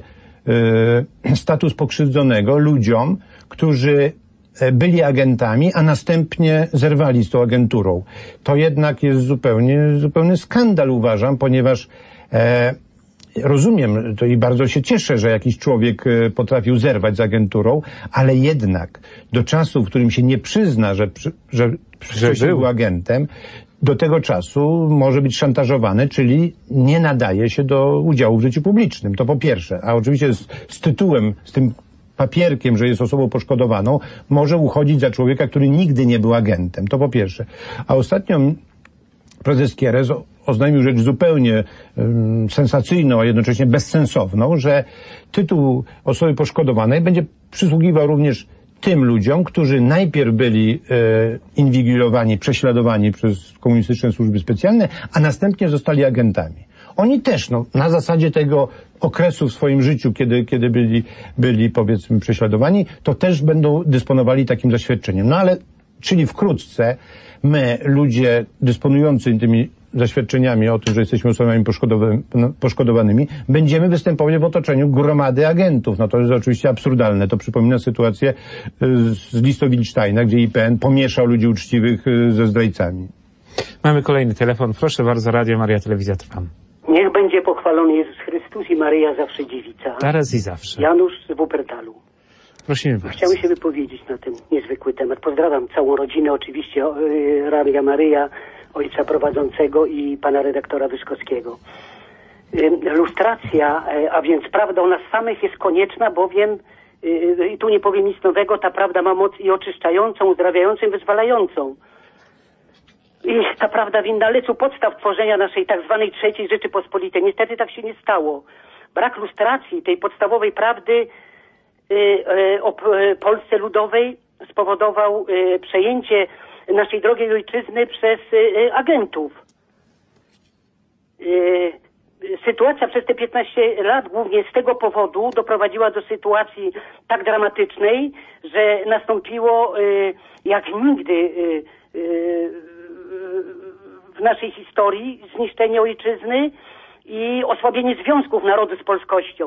status pokrzywdzonego ludziom, którzy byli agentami, a następnie zerwali z tą agenturą. To jednak jest zupełnie, zupełny skandal, uważam, ponieważ e, rozumiem to i bardzo się cieszę, że jakiś człowiek potrafił zerwać z agenturą, ale jednak do czasu, w którym się nie przyzna, że, że, że wcześniej był agentem, do tego czasu może być szantażowany, czyli nie nadaje się do udziału w życiu publicznym. To po pierwsze. A oczywiście z, z tytułem, z tym papierkiem, że jest osobą poszkodowaną, może uchodzić za człowieka, który nigdy nie był agentem. To po pierwsze. A ostatnio prezes Kieres oznajmił rzecz zupełnie um, sensacyjną, a jednocześnie bezsensowną, że tytuł osoby poszkodowanej będzie przysługiwał również tym ludziom, którzy najpierw byli e, inwigilowani, prześladowani przez komunistyczne służby specjalne, a następnie zostali agentami. Oni też, no, na zasadzie tego okresu w swoim życiu, kiedy, kiedy byli, byli, powiedzmy, prześladowani, to też będą dysponowali takim zaświadczeniem. No ale, czyli wkrótce my, ludzie dysponujący tymi zaświadczeniami o tym, że jesteśmy osobami poszkodowanymi, będziemy występować w otoczeniu gromady agentów. No to jest oczywiście absurdalne. To przypomina sytuację z listą Wilsteina, gdzie I P N pomieszał ludzi uczciwych ze zdrajcami. Mamy kolejny telefon. Proszę bardzo, Radio Maria, Telewizja Trwam. Niech będzie pochwalony Jezus Chrystus i Maryja zawsze dziewica. Teraz i zawsze. Janusz z Wuppertalu. Prosimy bardzo. Chciałem się wypowiedzieć na ten niezwykły temat. Pozdrawiam całą rodzinę, oczywiście Radia Maryja, ojca prowadzącego i pana redaktora Wyszkowskiego. Lustracja, a więc prawda o nas samych jest konieczna, bowiem, i tu nie powiem nic nowego, ta prawda ma moc i oczyszczającą, uzdrawiającą, wyzwalającą. I ta prawda winna lecu podstaw tworzenia naszej tak zwanej trzeciej Rzeczypospolitej. Niestety tak się nie stało. Brak lustracji, tej podstawowej prawdy y, y, o y, Polsce Ludowej spowodował y, przejęcie naszej drogiej ojczyzny przez y, agentów. Y, sytuacja przez te piętnaście lat głównie z tego powodu doprowadziła do sytuacji tak dramatycznej, że nastąpiło y, jak nigdy y, y, w naszej historii zniszczenie ojczyzny i osłabienie związków narodu z polskością.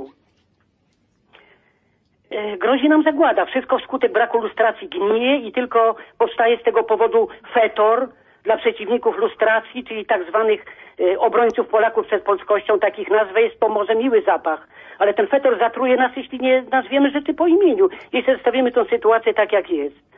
Grozi nam zagłada. Wszystko wskutek braku lustracji gnije i tylko powstaje z tego powodu fetor dla przeciwników lustracji, czyli tak zwanych obrońców Polaków przed polskością. Takich nazwę jest to może miły zapach, ale ten fetor zatruje nas, jeśli nie nazwiemy rzeczy po imieniu. Jeśli zostawimy tę sytuację tak, jak jest.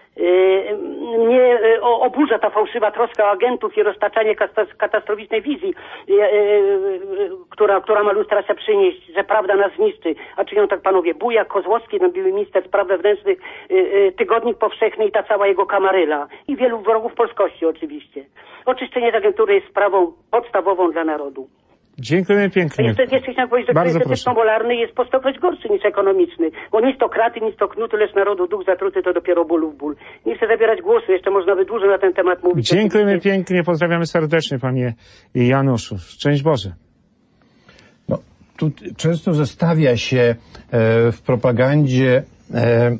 Mnie oburza ta fałszywa troska o agentów i roztaczanie katastroficznej wizji, która, która ma lustracja przynieść, że prawda nas zniszczy. A czynią tak panowie Bujak, Kozłowski, ten były minister spraw wewnętrznych, Tygodnik Powszechny i ta cała jego kamaryla. I wielu wrogów polskości oczywiście. Oczyszczenie z agentury jest sprawą podstawową dla narodu. Dziękujemy pięknie. Jeszcze, jeszcze chciałem powiedzieć, że priorytet molarny jest po stokroć gorszy niż ekonomiczny. Bo nic to kraty, nic to knuty, lecz narodu duch zatruty to dopiero bólów ból. Nie chcę zabierać głosu, jeszcze można by dużo na ten temat mówić. Dziękujemy oczywiście. Pięknie, pozdrawiamy serdecznie panie Januszu. Szczęść Boże. No, tu często zestawia się e, w propagandzie e,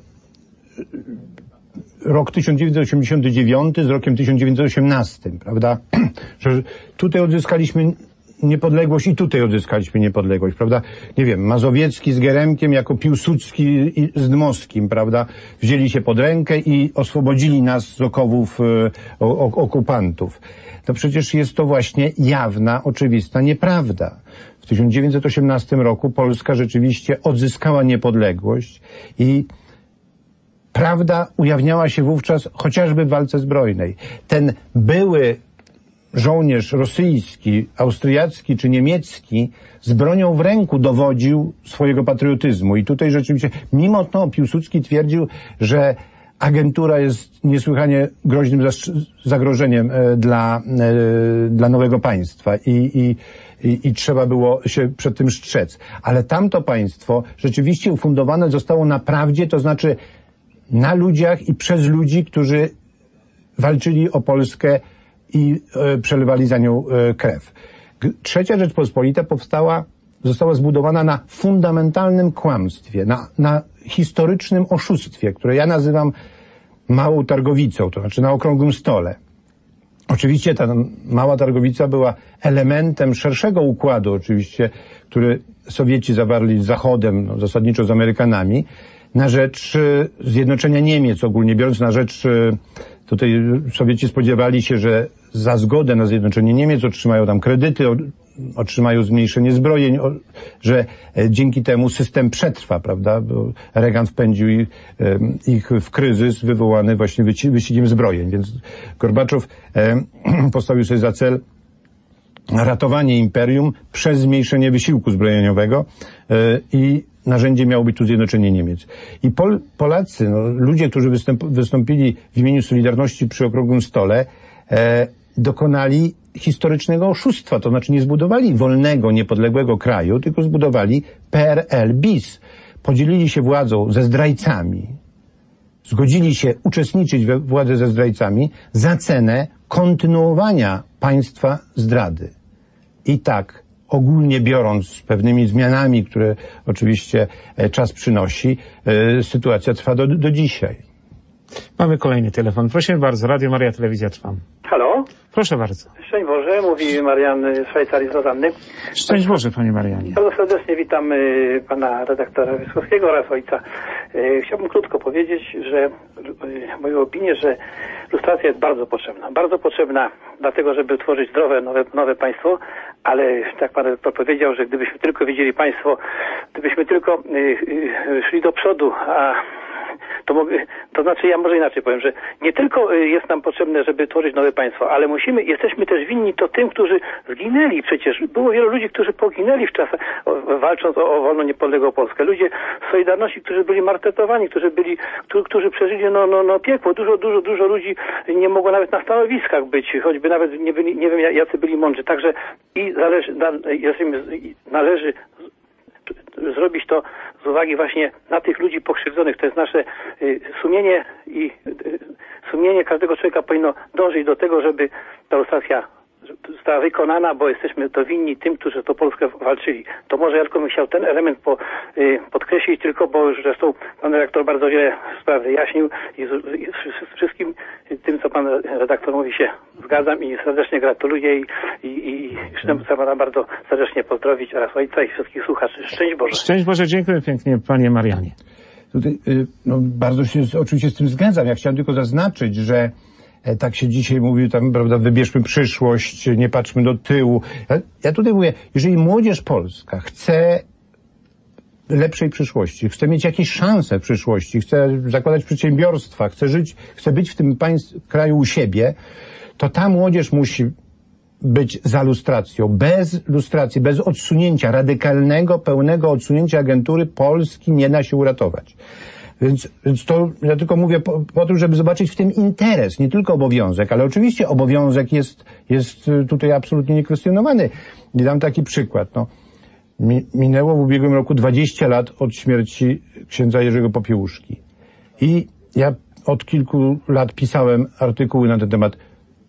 rok tysiąc dziewięćset osiemdziesiąty dziewiąty z rokiem tysiąc dziewięćset osiemnastym, prawda? Że tutaj odzyskaliśmy niepodległość i tutaj odzyskaliśmy niepodległość, prawda? Nie wiem, Mazowiecki z Geremkiem jako Piłsudski z Dmowskim, prawda? Wzięli się pod rękę i oswobodzili nas z okowów e, o, okupantów. To przecież jest to właśnie jawna, oczywista nieprawda. W tysiąc dziewięćset osiemnastym roku Polska rzeczywiście odzyskała niepodległość i prawda ujawniała się wówczas chociażby w walce zbrojnej. Ten były żołnierz rosyjski, austriacki czy niemiecki z bronią w ręku dowodził swojego patriotyzmu. I tutaj rzeczywiście, mimo to Piłsudski twierdził, że agentura jest niesłychanie groźnym zagrożeniem dla, dla nowego państwa i, i, i, i trzeba było się przed tym strzec. Ale tamto państwo rzeczywiście ufundowane zostało na prawdzie, to znaczy na ludziach i przez ludzi, którzy walczyli o Polskę i e, przelewali za nią e, krew. Trzecia Rzeczpospolita powstała, została zbudowana na fundamentalnym kłamstwie, na, na historycznym oszustwie, które ja nazywam małą targowicą, to znaczy na okrągłym stole. Oczywiście ta mała targowica była elementem szerszego układu, oczywiście, który Sowieci zawarli z Zachodem, no, zasadniczo z Amerykanami, na rzecz zjednoczenia Niemiec, ogólnie biorąc, na rzecz, tutaj Sowieci spodziewali się, że za zgodę na zjednoczenie Niemiec otrzymają tam kredyty, otrzymają zmniejszenie zbrojeń, że dzięki temu system przetrwa, prawda? Bo Reagan wpędził ich, ich w kryzys wywołany właśnie wyścigiem zbrojeń, więc Gorbaczow postawił sobie za cel ratowanie imperium przez zmniejszenie wysiłku zbrojeniowego i narzędzie miało być tu zjednoczenie Niemiec. I Pol, Polacy, no, ludzie, którzy występ, wystąpili w imieniu Solidarności przy Okrągłym Stole, e, dokonali historycznego oszustwa, to znaczy nie zbudowali wolnego, niepodległego kraju, tylko zbudowali P R L bis. Podzielili się władzą ze zdrajcami. Zgodzili się uczestniczyć we władzy ze zdrajcami za cenę kontynuowania państwa zdrady. I tak, ogólnie biorąc, z pewnymi zmianami, które oczywiście czas przynosi, sytuacja trwa do, do dzisiaj. Mamy kolejny telefon. Proszę bardzo, Radio Maria Telewizja Trwam. Halo? Proszę bardzo. Szczęść Boże, mówi Marian z Szwajcarii z Rozanny. Szczęść Boże, panie Marianie. Bardzo serdecznie witam y, pana redaktora Wyszkowskiego oraz ojca. Y, chciałbym krótko powiedzieć, że y, moją opinię, że lustracja jest bardzo potrzebna. Bardzo potrzebna dlatego, żeby tworzyć zdrowe, nowe, nowe państwo, ale tak pan redaktor powiedział, że gdybyśmy tylko wiedzieli państwo, gdybyśmy tylko y, y, szli do przodu, a to, mogę, to znaczy ja może inaczej powiem, że nie tylko jest nam potrzebne, żeby tworzyć nowe państwo, ale musimy, jesteśmy też winni to tym, którzy zginęli przecież. Było wielu ludzi, którzy poginęli w czasach, walcząc o, o wolną, niepodległą Polskę. Ludzie z Solidarności, którzy byli martretowani, którzy byli, którzy, którzy przeżyli no, no, no piekło. Dużo, dużo, dużo ludzi nie mogło nawet na stanowiskach być, choćby nawet nie byli, nie wiem jacy byli mądrzy. Także i zależy, należy zrobić to z uwagi właśnie na tych ludzi pokrzywdzonych. To jest nasze y, sumienie i y, sumienie każdego człowieka powinno dążyć do tego, żeby ta lustracja została wykonana, bo jesteśmy to winni tym, którzy to Polskę walczyli. To może ja tylko bym chciał ten element po, y, podkreślić tylko, bo już zresztą pan redaktor bardzo wiele spraw wyjaśnił i z, i z wszystkim tym, co pan redaktor mówi, się zgadzam i serdecznie gratuluję i, i, i chcę pana bardzo serdecznie pozdrowić oraz ojca i wszystkich słuchaczy. Szczęść Boże. Szczęść Boże, dziękuję pięknie, panie Marianie. Tutaj, no, bardzo się oczywiście z tym zgadzam. Ja chciałem tylko zaznaczyć, że tak się dzisiaj mówi, tam, prawda, wybierzmy przyszłość, nie patrzmy do tyłu. Ja, ja tutaj mówię, jeżeli młodzież polska chce lepszej przyszłości, chce mieć jakieś szanse w przyszłości, chce zakładać przedsiębiorstwa, chce żyć, chce być w tym państw, kraju u siebie, to ta młodzież musi być za lustracją. Bez lustracji, bez odsunięcia, radykalnego, pełnego odsunięcia agentury Polski nie da się uratować. Więc, więc to ja tylko mówię po, po tym, żeby zobaczyć w tym interes, nie tylko obowiązek, ale oczywiście obowiązek jest, jest tutaj absolutnie niekwestionowany. I dam taki przykład. No, mi, minęło w ubiegłym roku dwadzieścia lat od śmierci księdza Jerzego Popiełuszki. I ja od kilku lat pisałem artykuły na ten temat.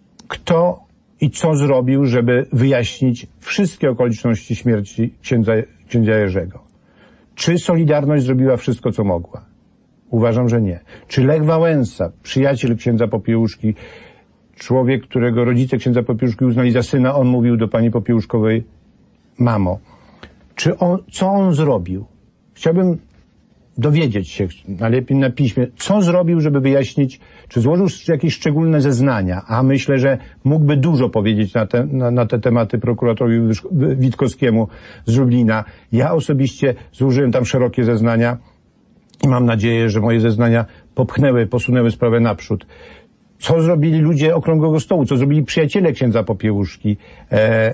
Kto i co zrobił, żeby wyjaśnić wszystkie okoliczności śmierci księdza, księdza Jerzego? Czy Solidarność zrobiła wszystko, co mogła? Uważam, że nie. Czy Lech Wałęsa, przyjaciel księdza Popiełuszki, człowiek, którego rodzice księdza Popiełuszki uznali za syna, on mówił do pani Popiełuszkowej: mamo, czy on, co on zrobił? Chciałbym dowiedzieć się, najlepiej na piśmie, co zrobił, żeby wyjaśnić, czy złożył jakieś szczególne zeznania, a myślę, że mógłby dużo powiedzieć na te, na, na te tematy prokuratorowi Witkowskiemu z Lublina. Ja osobiście złożyłem tam szerokie zeznania i mam nadzieję, że moje zeznania popchnęły, posunęły sprawę naprzód. Co zrobili ludzie Okrągłego Stołu? Co zrobili przyjaciele księdza Popiełuszki e, e,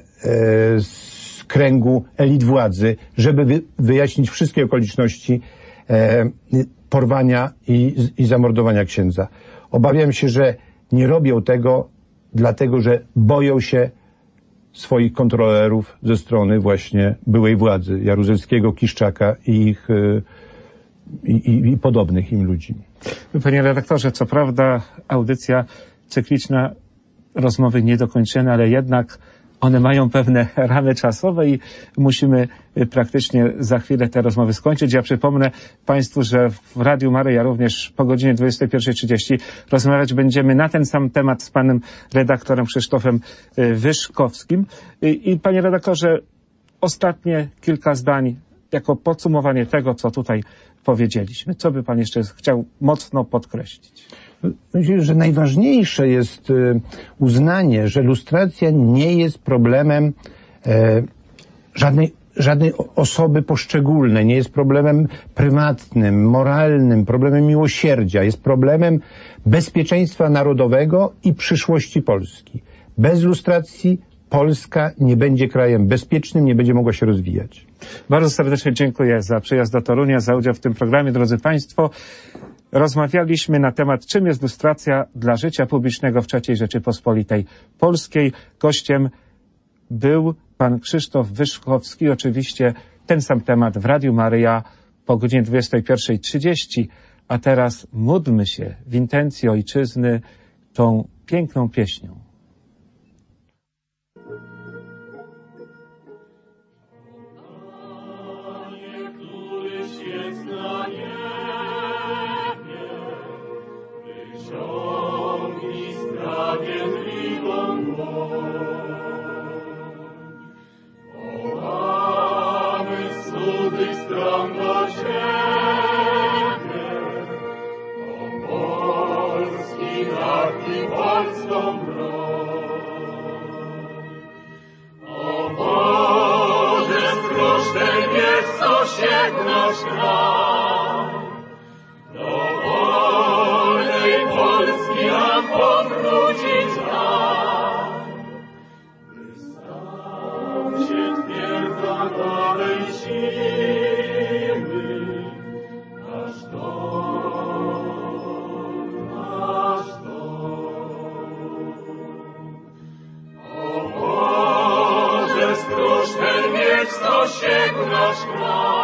z kręgu elit władzy, żeby wy, wyjaśnić wszystkie okoliczności e, porwania i, i zamordowania księdza. Obawiam się, że nie robią tego dlatego, że boją się swoich kontrolerów ze strony właśnie byłej władzy Jaruzelskiego, Kiszczaka i ich i, i, i podobnych im ludzi. Panie redaktorze, co prawda audycja cykliczna, rozmowy niedokończone, ale jednak one mają pewne ramy czasowe i musimy praktycznie za chwilę te rozmowy skończyć. Ja przypomnę Państwu, że w Radiu Maryja również po godzinie dwudziestej pierwszej trzydzieści rozmawiać będziemy na ten sam temat z panem redaktorem Krzysztofem Wyszkowskim. I, i panie redaktorze, ostatnie kilka zdań jako podsumowanie tego, co tutaj powiedzieliśmy. Co by pan jeszcze chciał mocno podkreślić? Myślę, że najważniejsze jest uznanie, że lustracja nie jest problemem e, żadnej, żadnej osoby poszczególnej, nie jest problemem prywatnym, moralnym, problemem miłosierdzia, jest problemem bezpieczeństwa narodowego i przyszłości Polski. Bez lustracji Polska nie będzie krajem bezpiecznym, nie będzie mogła się rozwijać. Bardzo serdecznie dziękuję za przyjazd do Torunia, za udział w tym programie. Drodzy Państwo, rozmawialiśmy na temat, czym jest lustracja dla życia publicznego w trzeciej Rzeczypospolitej Polskiej. Gościem był pan Krzysztof Wyszkowski. Oczywiście ten sam temat w Radiu Maryja po godzinie dwudziestej pierwszej trzydzieści. A teraz módlmy się w intencji ojczyzny tą piękną pieśnią. Nasz kraj, do wolnej Polski nam powrócić daj. By stał się twierdzą nowej siły, nasz dom, nasz dom. O Boże, skróż ten miecz, co sięgł nasz kraj.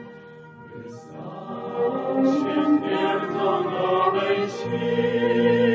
Świętierdzą nowej siły.